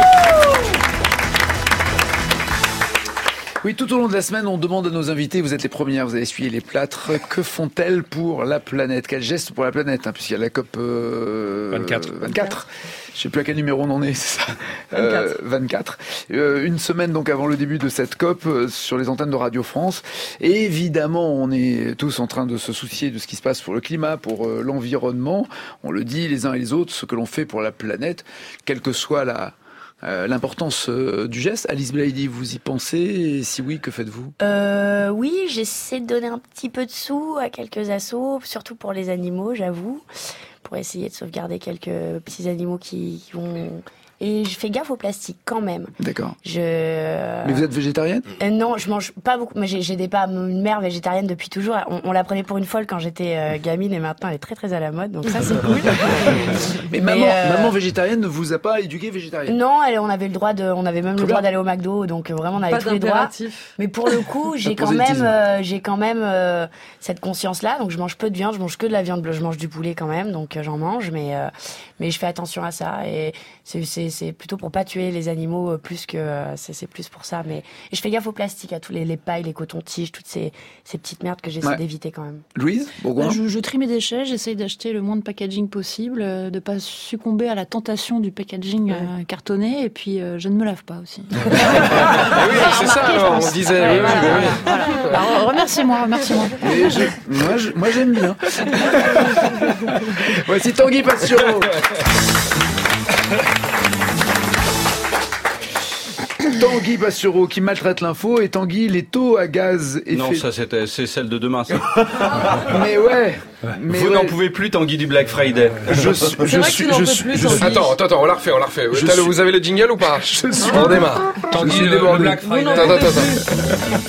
Oui, tout au long de la semaine, on demande à nos invités, vous êtes les premières, vous avez essuyé les plâtres, que font-elles pour la planète? Quel geste pour la planète, hein, puisqu'il y a la COP euh, vingt-quatre. vingt-quatre. Je sais plus à quel numéro on en est, c'est ça. Euh, vingt-quatre. Euh, une semaine donc avant le début de cette COP euh, sur les antennes de Radio France. Et évidemment, on est tous en train de se soucier de ce qui se passe pour le climat, pour euh, l'environnement. On le dit les uns et les autres, ce que l'on fait pour la planète, quelle que soit la Euh, l'importance euh, du geste. Alice Belaïdi, vous y pensez? Et si oui, que faites-vous? euh, Oui, j'essaie de donner un petit peu de sous à quelques assos, surtout pour les animaux, j'avoue, pour essayer de sauvegarder quelques petits animaux qui, qui vont... Et je fais gaffe au plastique quand même. D'accord. Je... Mais vous êtes végétarienne? euh, Non, je mange pas beaucoup. Mais j'ai, j'ai des pas une mère végétarienne depuis toujours. On, on la prenait pour une folle quand j'étais euh, gamine et maintenant elle est très très à la mode. Donc ça c'est cool. Mais, mais maman, euh... maman végétarienne ne vous a pas éduqué végétarienne? Non, elle, on avait le droit de, on avait même très le droit bien. d'aller au McDo, donc vraiment on avait pas tous les droits. Mais pour le coup, j'ai quand même, euh, j'ai quand même euh, cette conscience-là. Donc je mange peu de viande, je mange que de la viande bleue, je mange du poulet quand même, donc euh, j'en mange, mais euh, mais je fais attention à ça et c'est, c'est c'est, c'est plutôt pour pas tuer les animaux euh, plus que euh, c'est, c'est plus pour ça. Mais et je fais gaffe au plastique, à tous les, les pailles, les cotons-tiges, toutes ces, ces petites merdes que j'essaie ouais. d'éviter quand même. Louise, pourquoi ? je, je trie mes déchets, j'essaie d'acheter le moins de packaging possible, euh, de pas succomber à la tentation du packaging ouais. euh, cartonné, et puis euh, je ne me lave pas aussi. oui, c'est ça, alors, on disait. Oui, voilà, oui, oui. Voilà. Alors, remerciez-moi, remerciez-moi. Mais je, moi, je, moi, j'aime bien. Voici Tanguy Pastureau. Tanguy Pastureau qui maltraite l'info et Tanguy les taux à gaz effet... Non, ça c'était, c'est celle de demain ça. mais ouais. Mais vous ouais. n'en pouvez plus Tanguy du Black Friday. Je suis je suis je suis Attends, attends, attends, on la refait, on la refait. Je suis... Vous avez le jingle ou pas? Je suis on démarre. Tanguy le, le Black Friday. Attends, attends, attends.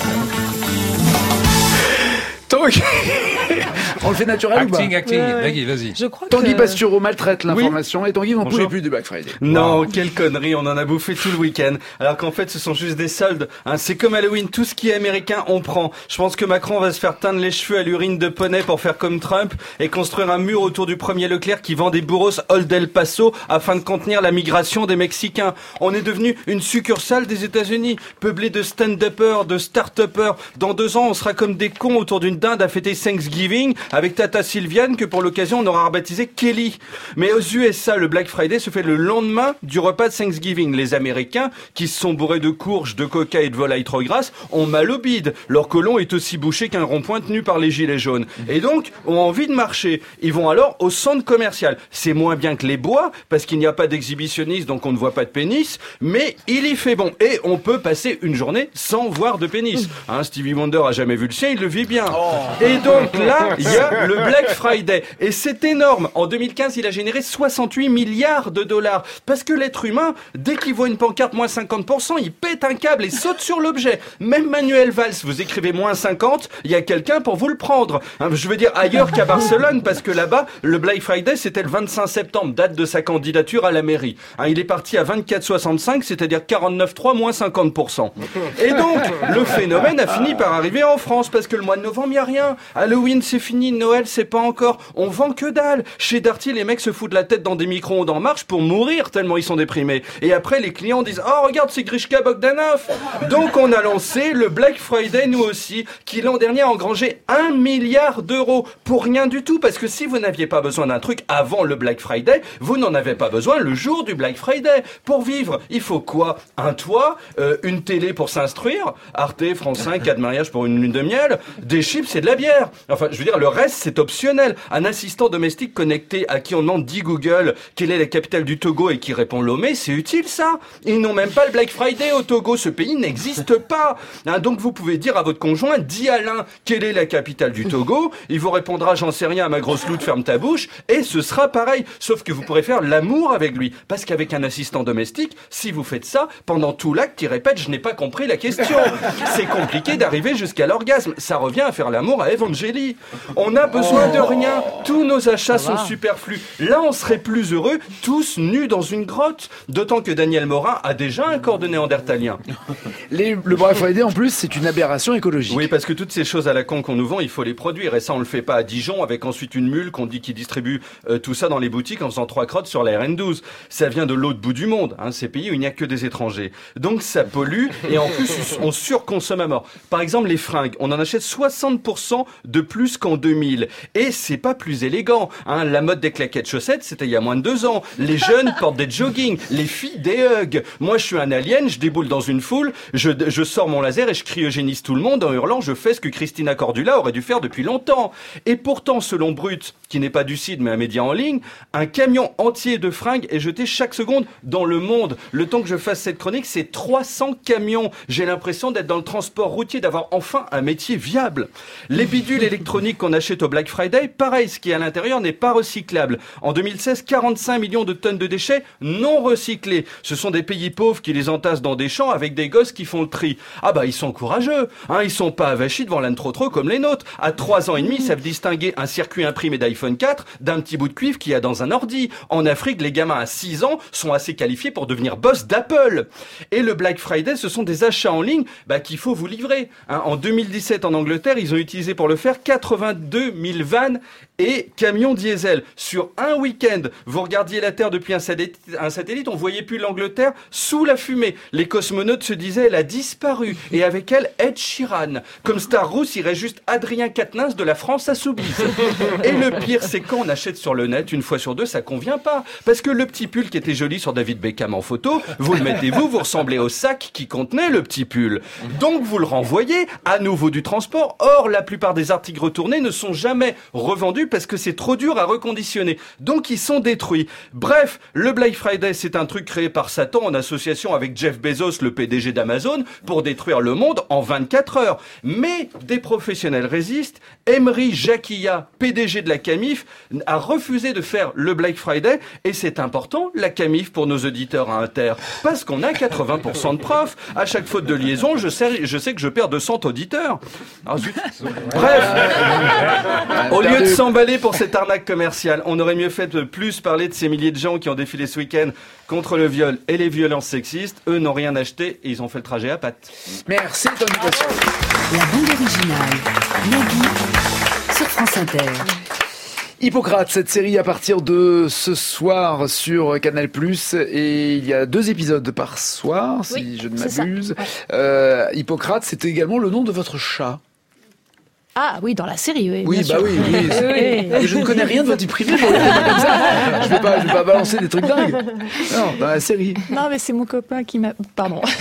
Tanguy on le fait naturel acting, ou pas acting, acting. Nagui, vas-y. Je crois Tanguy que... Pastureau maltraite l'information oui. et Tanguy n'en Bonjour. pouvait plus du Black Friday. Non, wow. quelle connerie, on en a bouffé tout le week-end. Alors qu'en fait, ce sont juste des soldes. Hein, c'est comme Halloween, tout ce qui est américain, on prend. Je pense que Macron va se faire teindre les cheveux à l'urine de poney pour faire comme Trump et construire un mur autour du premier Leclerc qui vend des burros Old El Paso afin de contenir la migration des Mexicains. On est devenu une succursale des États-Unis, peuplée de stand-uppers, de start-uppers. Dans deux ans, on sera comme des cons autour d'une dinde à fêter Thanksgiving avec Tata Sylviane que pour l'occasion on aura rebaptisé Kelly. Mais aux U S A, le Black Friday se fait le lendemain du repas de Thanksgiving. Les Américains, qui se sont bourrés de courges, de coca et de volailles trop grasses, ont mal au bide. Leur côlon est aussi bouché qu'un rond-point tenu par les gilets jaunes. Et donc, ont envie de marcher. Ils vont alors au centre commercial. C'est moins bien que les bois, parce qu'il n'y a pas d'exhibitionniste, donc on ne voit pas de pénis, mais il y fait bon. Et on peut passer une journée sans voir de pénis. Hein, Stevie Wonder a jamais vu le sien, il le vit bien. Oh. Et donc là, il y a le Black Friday. Et c'est énorme. En deux mille quinze, il a généré soixante-huit milliards de dollars. Parce que l'être humain, dès qu'il voit une pancarte moins cinquante pour cent, il pète un câble et saute sur l'objet. Même Manuel Valls, vous écrivez moins cinquante, il y a quelqu'un pour vous le prendre. Hein, je veux dire ailleurs qu'à Barcelone, parce que là-bas, le Black Friday, c'était le vingt-cinq septembre, date de sa candidature à la mairie. Hein, il est parti à vingt-quatre soixante-cinq, c'est-à-dire quarante-neuf trois moins cinquante pour cent. Et donc, le phénomène a fini par arriver en France, parce que le mois de novembre, il n'y a rien. Halloween, c'est fini. Noël, c'est pas encore. On vend que dalle. Chez Darty, les mecs se foutent la tête dans des micro-ondes en marche pour mourir tellement ils sont déprimés. Et après, les clients disent « Oh, regarde, c'est Grishka Bogdanov !» Donc, on a lancé le Black Friday, nous aussi, qui l'an dernier a engrangé un milliard d'euros. Pour rien du tout, parce que si vous n'aviez pas besoin d'un truc avant le Black Friday, vous n'en avez pas besoin le jour du Black Friday. Pour vivre, il faut quoi? Un toit, euh, une télé pour s'instruire, Arte, France cinq, quatre mariages pour une lune de miel, des chips et de la bière. Enfin, je veux dire, le reste, c'est optionnel. Un assistant domestique connecté à qui on demande dit Google quelle est la capitale du Togo et qui répond Lomé, c'est utile ça. Ils n'ont même pas le Black Friday au Togo, ce pays n'existe pas. Hein, donc vous pouvez dire à votre conjoint, dis Alain quelle est la capitale du Togo, il vous répondra j'en sais rien à ma grosse loute, ferme ta bouche, et ce sera pareil, sauf que vous pourrez faire l'amour avec lui, parce qu'avec un assistant domestique, si vous faites ça, pendant tout l'acte, il répète je n'ai pas compris la question. C'est compliqué d'arriver jusqu'à l'orgasme, ça revient à faire l'amour à Evangélie. On a besoin de rien, tous nos achats sont superflus. Là, on serait plus heureux, tous nus dans une grotte. D'autant que Daniel Morin a déjà un corps de néandertalien. Les, le Black Friday, en plus, c'est une aberration écologique. Oui, parce que toutes ces choses à la con qu'on nous vend, il faut les produire. Et ça, on le fait pas à Dijon, avec ensuite une mule qu'on dit qui distribue euh, tout ça dans les boutiques en faisant trois crottes sur la R N douze. Ça vient de l'autre bout du monde, hein, ces pays où il n'y a que des étrangers. Donc ça pollue, et en plus, on surconsomme à mort. Par exemple, les fringues, on en achète soixante pour cent de plus qu'en deux mille. Et c'est pas plus élégant. Hein. La mode des claquettes chaussettes, c'était il y a moins de deux ans. Les jeunes portent des joggings, les filles des hugs. Moi, je suis un alien, je déboule dans une foule, je, je sors mon laser et je crie eugénise tout le monde en hurlant je fais ce que Christina Cordula aurait dû faire depuis longtemps. Et pourtant, selon Brut, qui n'est pas du C I D mais un média en ligne, un camion entier de fringues est jeté chaque seconde dans le monde. Le temps que je fasse cette chronique, c'est trois cents camions. J'ai l'impression d'être dans le transport routier, d'avoir enfin un métier viable. Les bidules électroniques qu'on achète au Black Friday, pareil, ce qui est à l'intérieur n'est pas recyclable. En deux mille seize, quarante-cinq millions de tonnes de déchets non recyclés. Ce sont des pays pauvres qui les entassent dans des champs avec des gosses qui font le tri. Ah bah ils sont courageux, hein, ils sont pas avachis devant l'âne trop trop comme les nôtres. À trois ans et demi, ils savent distinguer un circuit imprimé d'iPhone quatre d'un petit bout de cuivre qu'il y a dans un ordi. En Afrique, les gamins à six ans sont assez qualifiés pour devenir boss d'Apple. Et le Black Friday, ce sont des achats en ligne bah, qu'il faut vous livrer. Hein, en deux mille dix-sept, en Angleterre, ils ont utilisé utilisé pour le faire quatre-vingt-deux mille vannes et camions diesel. Sur un week-end, vous regardiez la Terre depuis un satellite, un satellite, on voyait plus l'Angleterre sous la fumée. Les cosmonautes se disaient, elle a disparu. Et avec elle, Ed Sheeran. Comme star rousse, irait juste Adrien Quatennens de la France à Soubise. Et le pire, c'est quand on achète sur le net, une fois sur deux, ça convient pas. Parce que le petit pull qui était joli sur David Beckham en photo, vous le mettez vous, vous ressemblez au sac qui contenait le petit pull. Donc vous le renvoyez, à nouveau du transport. Or, la plupart des articles retournés ne sont jamais revendus parce que c'est trop dur à reconditionner. Donc ils sont détruits. Bref, le Black Friday, c'est un truc créé par Satan en association avec Jeff Bezos, le P D G d'Amazon, pour détruire le monde en vingt-quatre heures. Mais des professionnels résistent. Emery Jacquilla, P D G de la Camif, a refusé de faire le Black Friday. Et c'est important, la Camif, pour nos auditeurs à Inter. Parce qu'on a quatre-vingts pour cent de profs. À chaque faute de liaison, je sais, je sais que je perds deux cents auditeurs. Ah, zut. Bref, au lieu de s'emballer pour cette arnaque commerciale, on aurait mieux fait de plus parler de ces milliers de gens qui ont défilé ce week-end contre le viol et les violences sexistes. Eux n'ont rien acheté et ils ont fait le trajet à pattes. Merci, Tony Passion. La bande originale, Nagui, sur France Inter. Hippocrate, cette série à partir de ce soir sur Canal+, et il y a deux épisodes par soir, si oui, je ne m'abuse. Ouais. Euh, Hippocrate, c'était également le nom de votre chat. Ah oui, dans la série, oui. Oui, bien bah sûr. oui, oui. oui. Mais je ne connais rien de votre vie privée pour le dire comme ça. Je vais pas, je vais pas balancer des trucs dingues. Non, dans la série. Non, mais c'est mon copain qui m'a. Pardon. euh,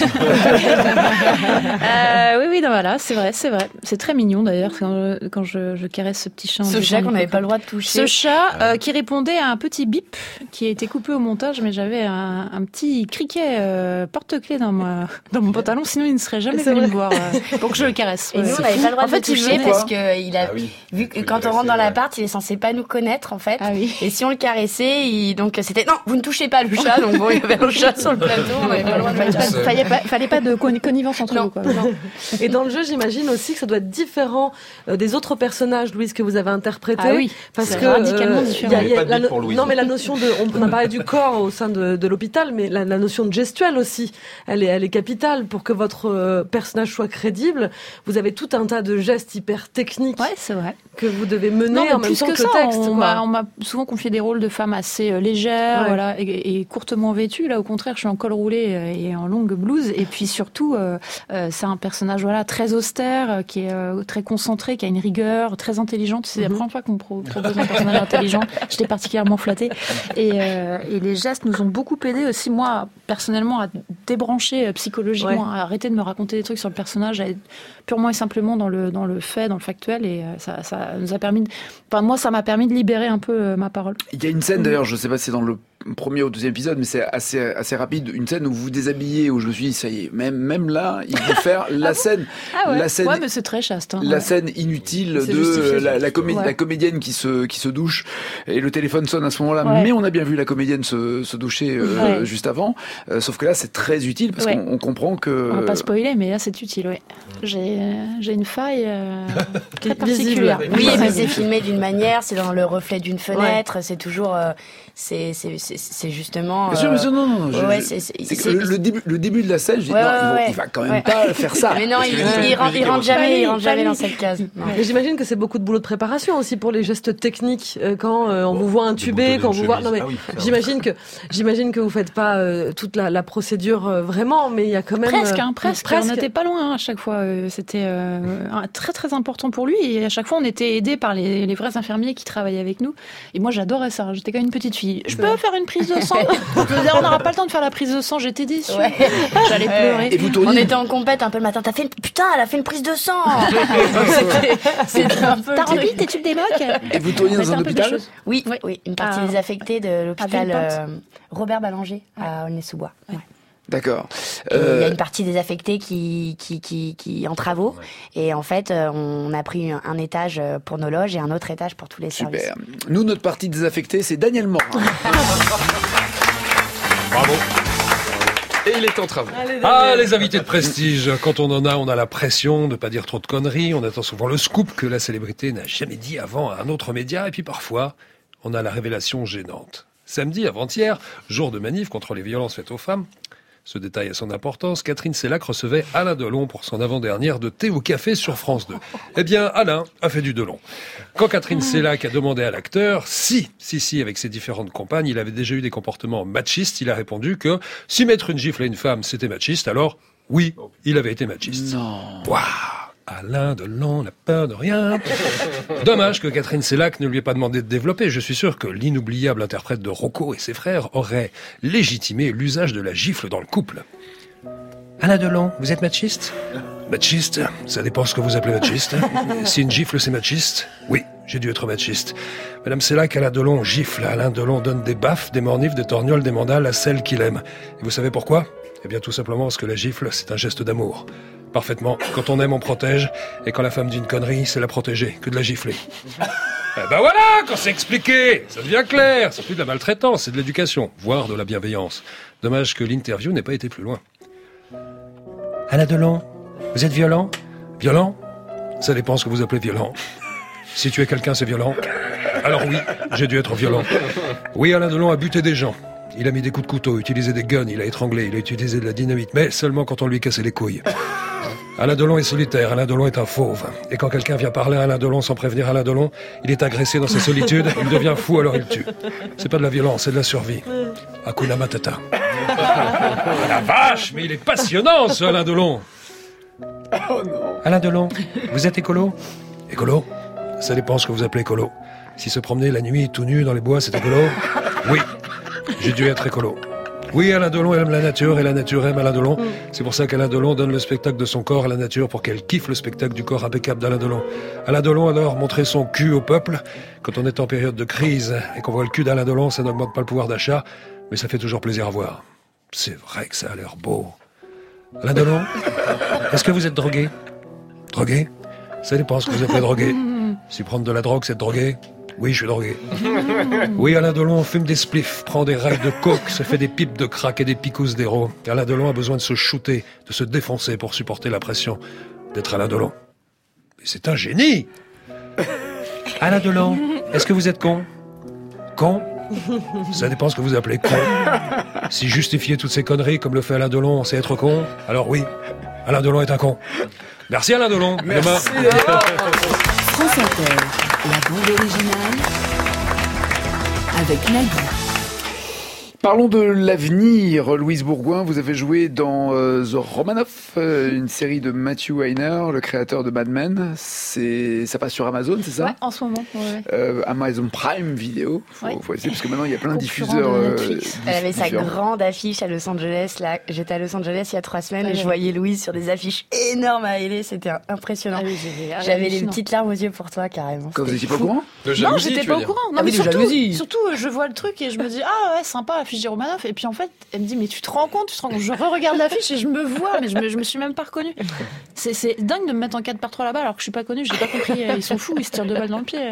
oui, oui, non, voilà, c'est vrai, c'est vrai. C'est très mignon d'ailleurs quand je, quand je, je caresse ce petit chat. Ce chat qu'on n'avait pas le droit de toucher. Ce chat euh, qui répondait à un petit bip qui a été coupé au montage, mais j'avais un, un petit criquet euh, porte-clés dans ma dans mon pantalon, sinon il ne serait jamais venu me voir euh, pour que je le caresse. Et ouais. nous, on n'avait pas le droit en de fait, le toucher parce que il a Ah oui. vu que quand on rentre dans l'appart, il est censé pas nous connaître en fait. Ah oui. Et si on le caressait, il... donc c'était non, vous ne touchez pas le chat. Donc bon, il y avait un chat sur le plateau, on n'avait pas le droit de le toucher. Fallait pas, fallait pas de connivence entre nous. Quoi. Non. Et dans le jeu, j'imagine aussi que ça doit être différent euh, des autres personnages, Louise, que vous avez interprétés. Ah oui, parce c'est que radicalement euh, différent. Y a, y a pas de la bite no- pour Louise. non, mais la notion de, on, on a parlé du corps au sein de, de l'hôpital, mais la, la notion de gestuelle aussi, elle est, elle est capitale pour que votre euh, personnage soit crédible. Vous avez tout un tas de gestes hyper techniques. Ouais, c'est vrai. Que vous devez mener Non, en même plus temps que, que ça, le texte. on, quoi. m'a, on m'a souvent confié des rôles de femmes assez euh, légères, Ouais. voilà, et, et courtement vêtues. Là, au contraire, je suis en col roulé euh, et en longue blouse. Et puis surtout, euh, euh, c'est un personnage voilà très austère, euh, qui est euh, très concentré, qui a une rigueur, très intelligente. C'est mm-hmm. la première fois qu'on me pro- propose un personnage intelligent. J'étais particulièrement flattée. Et, euh, et les gestes nous ont beaucoup aidé aussi, moi, personnellement, à débrancher euh, psychologiquement, ouais. à arrêter de me raconter des trucs sur le personnage, à être purement et simplement dans le dans le fait, dans le factuel. Et euh, ça, ça nous a permis de... Enfin, moi, ça m'a permis de libérer un peu euh, ma parole. Il y a une scène, d'ailleurs, je ne sais pas si c'est dans le premier ou deuxième épisode, mais c'est assez, assez rapide, une scène où vous vous déshabillez, où je me suis dit, ça y est, même, même là, il faut faire la ah scène, ah ouais. la scène, ouais, mais c'est très chaste. Hein, la ouais. scène inutile c'est de la, la, comé- ouais. la comédienne qui se, qui se douche, et le téléphone sonne à ce moment-là, ouais. mais on a bien vu la comédienne se, se doucher euh, ouais. juste avant, euh, sauf que là, c'est très utile, parce ouais. qu'on on comprend que... On va pas spoiler, mais là, c'est utile, oui. J'ai, j'ai une faille euh, très particulière. Oui, mais c'est filmé d'une manière, c'est dans le reflet d'une fenêtre, ouais. c'est toujours... Euh, c'est, c'est, c'est, c'est justement... Bien sûr, bien sûr, non, non. Je, ouais, je, c'est, c'est, c'est c'est, le, le, début, le début de la scène, je dis, ouais, non, ouais, il, va, ouais. il va quand même ouais. pas faire ça. Mais non, il, il, il, il, rentre, il rentre jamais, il rentre jamais dans cette case. Mais j'imagine que c'est beaucoup de boulot de préparation aussi pour les gestes techniques, euh, quand euh, on vous voit intuber, quand on vous voit... Non mais ah oui, j'imagine que j'imagine que vous faites pas euh, toute la, la procédure euh, vraiment, mais il y a quand même... Presque, hein, presque. presque. On n'était pas loin hein, à chaque fois. Euh, c'était euh, très très important pour lui et à chaque fois on était aidés par les, les vrais infirmiers qui travaillaient avec nous. Et moi j'adorais ça, j'étais comme une petite fille. Je peux faire une prise de sang? Je me disais, on n'aura pas le temps de faire la prise de sang, j'étais déçue. Ouais. J'allais pleurer. Et vous tourniez... On était en compète un peu le matin, t'as fait une... Putain, elle a fait une prise de sang. c'était, c'était un peu... T'as rempli tes tubes d'émoc? Et vous tourniez dans un hôpital? Oui, oui, oui, une partie ah. désaffectée de l'hôpital euh, Robert Ballanger à Aulnay-sous-Bois. Ouais. D'accord. Euh... Il y a une partie désaffectée qui, qui, qui, qui est en travaux. Et en fait, on a pris un étage pour nos loges et un autre étage pour tous les Super. services. Nous, notre partie désaffectée, c'est Daniel Morin. Bravo. Et il est en travaux. Allez, ah, les invités de prestige. Quand on en a, on a la pression de ne pas dire trop de conneries. On attend souvent le scoop que la célébrité n'a jamais dit avant à un autre média. Et puis parfois, on a la révélation gênante. Samedi, avant-hier, jour de manif contre les violences faites aux femmes, Ce détail a son importance. Catherine Sellac recevait Alain Delon pour son avant-dernière de thé au café sur France deux. Eh bien, Alain a fait du Delon. Quand Catherine Sellac a demandé à l'acteur si, si, si, avec ses différentes compagnes, il avait déjà eu des comportements machistes, il a répondu que si mettre une gifle à une femme, c'était machiste, alors oui, il avait été machiste. Non. Waouh, Alain Delon n'a peur de rien. Dommage que Catherine Sellac ne lui ait pas demandé de développer. Je suis sûr que l'inoubliable interprète de Rocco et ses frères aurait légitimé l'usage de la gifle dans le couple. Alain Delon, vous êtes machiste ? Machiste, ça dépend ce que vous appelez machiste. Si une gifle c'est machiste, oui, j'ai dû être machiste. Madame Sellac, Alain Delon gifle. Alain Delon donne des baffes, des mornifs, des torgnoles, des mandales à celle qu'il aime. Et vous savez pourquoi ? Eh bien tout simplement parce que la gifle, c'est un geste d'amour. Parfaitement. Quand on aime, on protège. Et quand la femme dit une connerie, c'est la protéger, que de la gifler. Eh ben voilà, quand c'est expliqué, ça devient clair. C'est plus de la maltraitance, c'est de l'éducation, voire de la bienveillance. Dommage que l'interview n'ait pas été plus loin. Alain Delon, vous êtes violent ? Violent ? Ça dépend ce que vous appelez violent. Si tu es quelqu'un, c'est violent. Alors oui, j'ai dû être violent. Oui, Alain Delon a buté des gens. Il a mis des coups de couteau, utilisé des guns, il a étranglé, il a utilisé de la dynamite, mais seulement quand on lui cassait les couilles. Alain Delon est solitaire, Alain Delon est un fauve. Et quand quelqu'un vient parler à Alain Delon sans prévenir Alain Delon, il est agressé dans sa solitude, il devient fou, alors il tue. C'est pas de la violence, c'est de la survie. Hakuna Matata. Ah la vache, mais il est passionnant ce Alain Delon. Oh non. Alain Delon, vous êtes écolo ? Écolo ? Ça dépend ce que vous appelez écolo. Si se promener la nuit tout nu dans les bois, c'est écolo ? Oui. J'ai dû être écolo. Oui, Alain Delon aime la nature et la nature aime Alain Delon. C'est pour ça qu'Alain Delon donne le spectacle de son corps à la nature pour qu'elle kiffe le spectacle du corps impeccable d'Alain Delon. Alain Delon adore montrer son cul au peuple. Quand on est en période de crise et qu'on voit le cul d'Alain Delon, ça n'augmente pas le pouvoir d'achat, mais ça fait toujours plaisir à voir. C'est vrai que ça a l'air beau. Alain Delon, est-ce que vous êtes drogué ? Drogué ? Ça dépend ce que vous appelez drogué. Si prendre de la drogue, c'est drogué ? Oui, je suis drogué. Oui, Alain Delon fume des spliffs, prend des rails de coke, se fait des pipes de crack et des picousses d'héros. Alain Delon a besoin de se shooter, de se défoncer pour supporter la pression d'être Alain Delon. Mais c'est un génie! Alain Delon, est-ce que vous êtes con? Con? Ça dépend ce que vous appelez con. Si justifier toutes ces conneries comme le fait Alain Delon, c'est être con, alors oui, Alain Delon est un con. Merci Alain Delon. Merci. France Inter, la bande originale avec Nagui. Parlons de l'avenir. Louise Bourgoin, vous avez joué dans euh, The Romanoff, euh, une série de Matthew Weiner, le créateur de Mad Men. C'est, ça passe sur Amazon, c'est ça? Ouais, en ce moment. Ouais. Euh, Amazon Prime Video. Faut, ouais. faut essayer parce que maintenant il y a plein de diffuseurs. Euh, Elle avait sa grande affiche à Los Angeles. Là, j'étais à Los Angeles il y a trois semaines ouais, et je voyais Louise sur des affiches énormes à L A. C'était impressionnant. Ah oui, j'avais j'avais les petites larmes aux yeux pour toi, carrément. Quand vous n'étiez pas au courant? De jalousie, non, j'étais pas au courant. Non, ah, mais surtout, surtout, je vois le truc et je me dis ah ouais, sympa affiche de Romanoff. Et puis en fait, elle me dit mais tu te rends compte, tu te rends compte, je re-regarde l'affiche et je me vois, mais je me, je me suis même pas reconnue. C'est, c'est dingue de me mettre en quatre par trois là-bas alors que je suis pas connue, j'ai pas compris. Ils sont fous, ils se tirent deux balles dans le pied.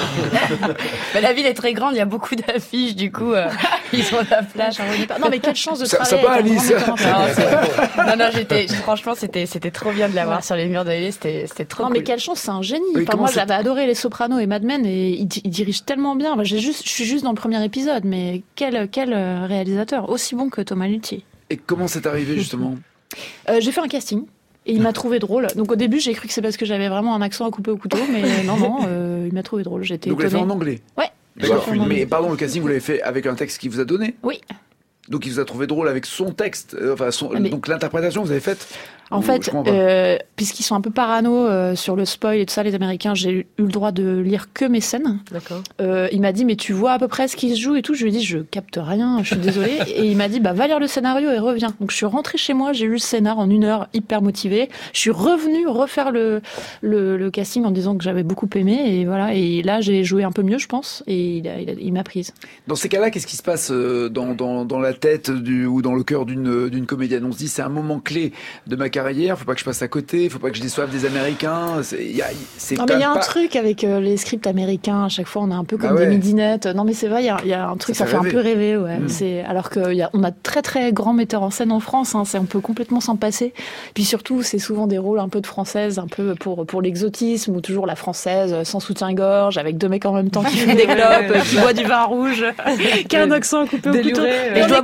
Mais la ville est très grande, il y a beaucoup d'affiches, du coup, euh, ils ont la plage. Non mais quelle chance de ça, travailler. Ça avec Alice. Non, non, non, j'étais, franchement, c'était, c'était trop bien de l'avoir ouais. sur les murs de L A, c'était, c'était trop. Non cool. mais quelle chance, c'est un génie. Oui, enfin, moi, j'avais adoré Les Sopranos et Mad Men et il, il dirige tellement bien. Moi, j'ai juste, je suis juste dans le premier épisode, mais quel, quel réalisateur aussi bon que Thomas Luthier. Et comment c'est arrivé justement? euh, J'ai fait un casting. Et il m'a trouvé drôle. Donc au début, j'ai cru que c'est parce que j'avais vraiment un accent à couper au couteau, mais non, non, euh, il m'a trouvé drôle. J'étais Donc vous l'avez fait en anglais? Ouais. D'accord. Mais pardon, le casting, vous l'avez fait avec un texte qu'il vous a donné? Oui. Donc il vous a trouvé drôle avec son texte, euh, enfin son, mais... donc l'interprétation que vous avez faite. En fait, euh, puisqu'ils sont un peu parano euh, sur le spoil et tout ça, les Américains, j'ai eu le droit de lire que mes scènes. D'accord. Euh, il m'a dit mais tu vois à peu près ce qui se joue et tout. Je lui ai dit je capte rien, je suis désolée. Et il m'a dit bah va lire le scénario et reviens. Donc je suis rentrée chez moi, j'ai lu le scénar en une heure, hyper motivée. Je suis revenue refaire le le, le casting en disant que j'avais beaucoup aimé et voilà. Et là j'ai joué un peu mieux, je pense. Et il, a, il, a, il m'a prise. Dans ces cas-là, qu'est-ce qui se passe dans dans dans la tête du ou dans le cœur d'une d'une comédienne? On se dit c'est un moment clé de ma carrière, faut pas que je passe à côté, faut pas que je déçoive des Américains. C'est, y a, c'est non mais il y a pas... un truc avec euh, les scripts américains. À chaque fois, on est un peu comme bah ouais. des midinettes. Non mais c'est vrai, il y a, y a un truc, ça, ça fait, fait un peu rêver. Ouais. Mmh. C'est alors que y a, on a très très grands metteurs en scène en France. Hein, c'est on peut complètement s'en passer. Puis surtout, c'est souvent des rôles un peu de française, un peu pour pour l'exotisme ou toujours la française sans soutien-gorge, avec deux mecs en même temps qui fument des clopes, qui boit du vin rouge, qui a un accent coupé au couteau. Mais je dois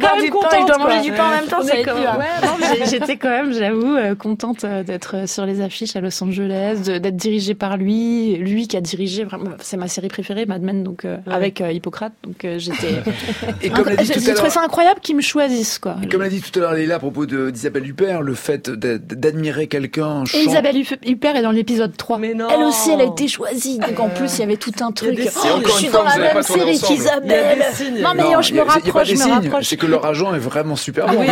boire du pain et je dois manger du pain en même temps, ça va être dur. Ouais, non, mais j'étais quand même, j'avoue, euh, contente d'être sur les affiches à Los Angeles, de, d'être dirigée par lui, lui qui a dirigé vraiment, c'est ma série préférée, Mad Men, donc euh, ouais. avec euh, Hippocrate, donc euh, j'étais. Et comme l'a dit tout à l'heure, j'ai trouvé ça incroyable qu'ils me choisissent, quoi. Et comme l'a dit tout à l'heure Léla à propos de, d'Isabelle Huppert, le fait d'admirer quelqu'un. Et chant... Isabelle Huppert est dans l'épisode trois. Mais non. Elle aussi, elle a été choisie, donc en plus il y avait tout un truc. Oh, je suis dans la même série qu'Isabelle. Non mais non, je me rapproche, je me rapproche. C'est que leur agent est vraiment super bon.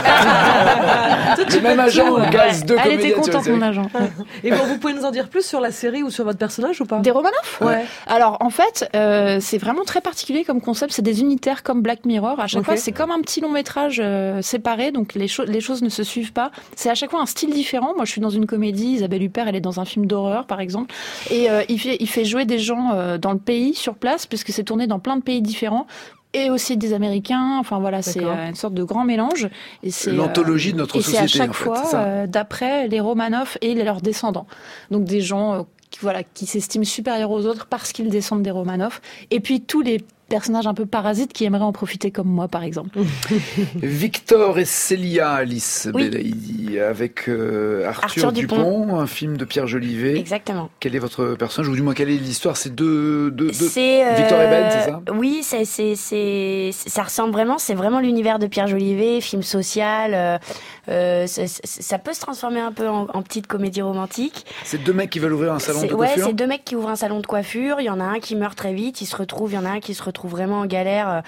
Le même agent gaz deux comédiens. Elle était contente, mon agent. Et bon, vous pouvez nous en dire plus sur la série ou sur votre personnage ou pas? Des Romanoff? Ouais. Alors en fait, euh, c'est vraiment très particulier comme concept. C'est des unitaires comme Black Mirror. À chaque okay. fois, c'est comme un petit long métrage euh, séparé, donc les, cho- les choses ne se suivent pas. C'est à chaque fois un style différent. Moi, je suis dans une comédie. Isabelle Huppert, elle est dans un film d'horreur, par exemple. Et euh, il fait, il fait jouer des gens euh, dans le pays, sur place, puisque c'est tourné dans plein de pays différents. Et aussi des Américains, enfin voilà, D'accord. c'est euh, une sorte de grand mélange. Et c'est l'anthologie euh, de notre et société. Et c'est à chaque en fait, fois euh, d'après les Romanoff et leurs descendants. Donc des gens euh, qui, voilà, qui s'estiment supérieurs aux autres parce qu'ils descendent des Romanoff. Et puis tous les personnages un peu parasites qui aimeraient en profiter comme moi, par exemple. Victor et Célia, Alice oui. Belaïdi, avec euh, Arthur, Arthur Dupont, Dupont, un film de Pierre Jolivet. Exactement. Quel est votre personnage, ou du moins quelle est l'histoire? C'est deux, deux, deux... C'est, euh, Victor et Ben, c'est ça? Oui, c'est, c'est, c'est, ça ressemble vraiment, c'est vraiment l'univers de Pierre Jolivet, film social. Euh, euh, ça, ça peut se transformer un peu en, en petite comédie romantique. C'est deux mecs qui veulent ouvrir un salon c'est, de coiffure? Ouais, c'est deux mecs qui ouvrent un salon de coiffure. Il y en a un qui meurt très vite, il se retrouve, il y en a un qui se retrouve vraiment en galère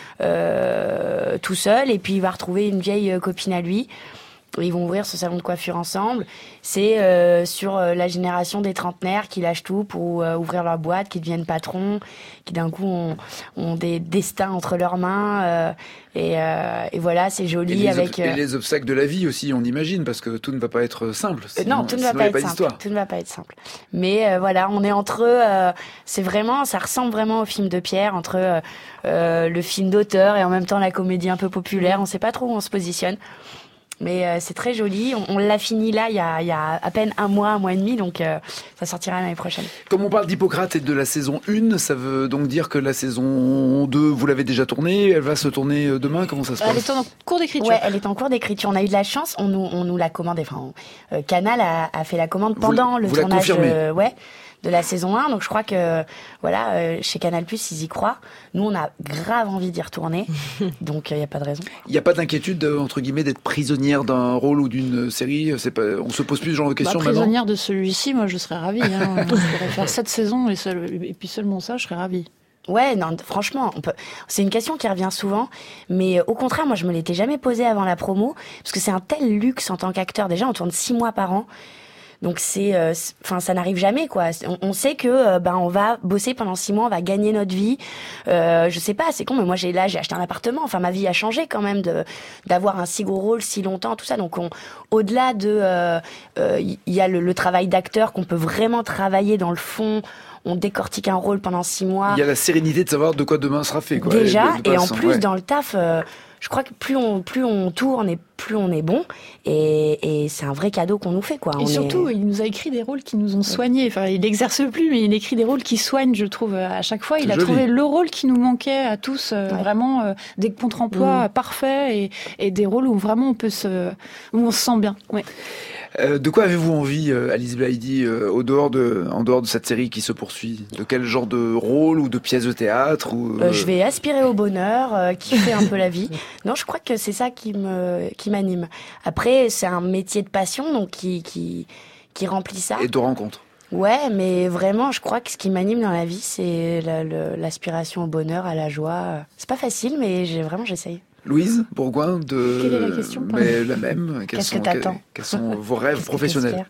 euh, tout seul, et puis il va retrouver une vieille copine à lui. Ils vont ouvrir ce salon de coiffure ensemble. C'est euh, sur euh, la génération des trentenaires qui lâchent tout pour euh, ouvrir leur boîte, qui deviennent patrons, qui d'un coup ont, ont des destins entre leurs mains. Euh, et, euh, et voilà, c'est joli. Et avec ob- et les obstacles de la vie aussi, on imagine, parce que tout ne va pas être simple. Sinon, non, tout ne va pas être pas simple. Tout ne va pas être simple. Mais euh, voilà, on est entre eux. Euh, c'est vraiment, ça ressemble vraiment au film de Pierre, entre euh, euh, le film d'auteur et en même temps la comédie un peu populaire. On ne sait pas trop où on se positionne. Mais euh, c'est très joli. On, on l'a fini là il y a, il y a à peine un mois, un mois et demi, donc euh, ça sortira l'année prochaine. Comme on parle d'Hippocrate et de la saison un, ça veut donc dire que la saison deux, vous l'avez déjà tournée, elle va se tourner demain, comment ça se passe? Elle est en cours d'écriture. Ouais, elle est en cours d'écriture. On a eu de la chance, on nous, on nous l'a commandé, enfin, on, euh, Canal a, a fait la commande pendant vous, le vous tournage. La euh, ouais. de la saison un, donc je crois que voilà, euh, chez Canal+, ils y croient. Nous, on a grave envie d'y retourner, donc il euh, n'y a pas de raison. Il n'y a pas d'inquiétude, entre guillemets, d'être prisonnière d'un rôle ou d'une série? C'est pas, on se pose plus ce genre de questions bah, maintenant? Prisonnière de celui-ci, moi je serais ravie. Hein. Je pourrais faire sept saisons et, seul, et puis seulement ça, je serais ravie. Ouais, non, franchement, on peut... c'est une question qui revient souvent, mais au contraire, moi je me l'étais jamais posée avant la promo, parce que c'est un tel luxe en tant qu'acteur. Déjà, on tourne six mois par an. Donc c'est, enfin, euh, ça n'arrive jamais, quoi. On, on sait que, euh, ben, on va bosser pendant six mois, on va gagner notre vie. Euh, je sais pas, c'est con, mais moi j'ai là, j'ai acheté un appartement. Enfin, ma vie a changé quand même de d'avoir un si gros rôle si longtemps, tout ça. Donc, on, au-delà de, il euh, euh, y a le, le travail d'acteur qu'on peut vraiment travailler dans le fond. On décortique un rôle pendant six mois. Il y a la sérénité de savoir de quoi demain sera fait, quoi. Déjà, et, de, de et en plus ouais. dans le taf. Euh, Je crois que plus on, plus on tourne et plus on est bon. Et, et c'est un vrai cadeau qu'on nous fait, quoi. Et on surtout, est... il nous a écrit des rôles qui nous ont soignés. Enfin, il n'exerce plus, mais il écrit des rôles qui soignent, je trouve, à chaque fois. Il a joli. trouvé le rôle qui nous manquait à tous, euh, ouais. vraiment euh, des contre-emplois mmh. parfaits et, et des rôles où vraiment on peut se, où on se sent bien. Ouais. Euh, de quoi avez-vous envie, euh, Alice Belaïdi, euh, au dehors de, en dehors de cette série qui se poursuit? De quel genre de rôle ou de pièce de théâtre ou, euh... Euh, Je vais aspirer au bonheur, euh, kiffer un peu la vie. Non, je crois que c'est ça qui me, qui m'anime. Après, c'est un métier de passion, donc qui, qui, qui remplit ça. Et de rencontres. Ouais, mais vraiment, je crois que ce qui m'anime dans la vie, c'est la, le, l'aspiration au bonheur, à la joie. C'est pas facile, mais j'ai, vraiment, j'essaye. Louise Bourgoin, de... Quelle est la question? Mais la même. Quels Qu'est-ce sont, que t'attends? Quels sont vos rêves professionnels?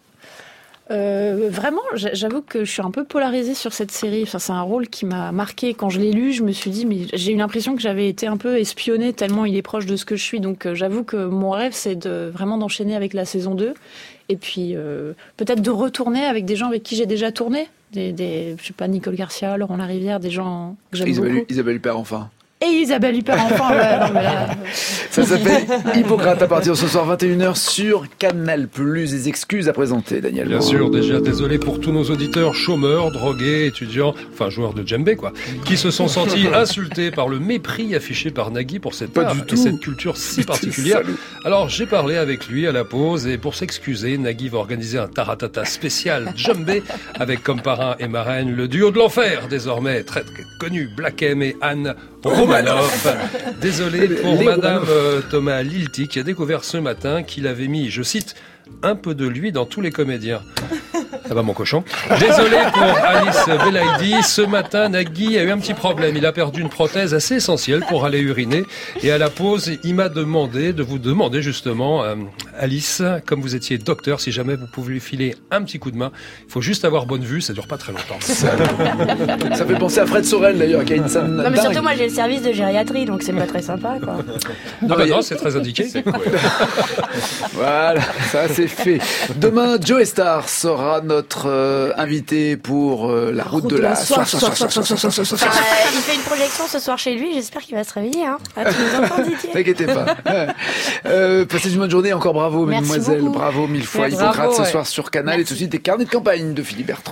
Euh, vraiment, j'avoue que je suis un peu polarisée sur cette série. Enfin, c'est un rôle qui m'a marquée. Quand je l'ai lu, je me suis dit, mais j'ai eu l'impression que j'avais été un peu espionnée tellement il est proche de ce que je suis. Donc, euh, j'avoue que mon rêve, c'est de vraiment d'enchaîner avec la saison deux. Et puis, euh, peut-être de retourner avec des gens avec qui j'ai déjà tourné. Des, des, je sais pas, Nicole Garcia, Laurent Larivière, des gens que j'aime Isabelle, beaucoup. Isabelle Huppert, enfin. et Isabelle Huppert enfant. Ouais, non, mais là... Ça s'appelle Hippocrate à partir de ce soir vingt et une heures sur Canal plus. Des excuses à présenter, Daniel. Bien sûr, déjà désolé pour tous nos auditeurs chômeurs, drogués, étudiants, enfin joueurs de djembé quoi, qui se sont sentis insultés par le mépris affiché par Nagui pour cette Pas art du et tout. cette culture si particulière. Alors j'ai parlé avec lui à la pause et pour s'excuser, Nagui va organiser un taratata spécial djembé avec comme parrain et marraine le duo de l'enfer, désormais très, très connu, Black M et Anne Romanoff. Désolé pour Les Madame Romanoff. euh, Thomas Lilti qui a découvert ce matin qu'il avait mis, je cite, un peu de lui dans tous les comédiens. Ça va mon cochon. Désolé pour Alice Belaïdi. Ce matin, Nagui a eu un petit problème. Il a perdu une prothèse assez essentielle pour aller uriner. Et à la pause, il m'a demandé de vous demander justement, euh, Alice, comme vous étiez docteur, si jamais vous pouvez lui filer un petit coup de main. Il faut juste avoir bonne vue, ça dure pas très longtemps. Ça, ça fait penser à Fred Sorel d'ailleurs, qui a une scène. Non mais dingue. surtout moi j'ai le service de gériatrie donc c'est pas très sympa quoi. Non, ah bah non, c'est très indiqué. Voilà, ça c'est fait. Demain, Joe Star sera notre euh, invité pour euh, la route de la soif. Il fait une projection ce soir chez lui, j'espère qu'il va se réveiller. Hein. Ah, tu nous entends, Didier ? T'inquiétez pas. Euh, passez une bonne journée, encore bravo, Merci mesdemoiselles, beaucoup. bravo mille fois. Merci. Hippocrate Bravo, ce ouais. soir sur Canal. Merci. Et tout de suite des carnets de campagne de Philippe Bertrand.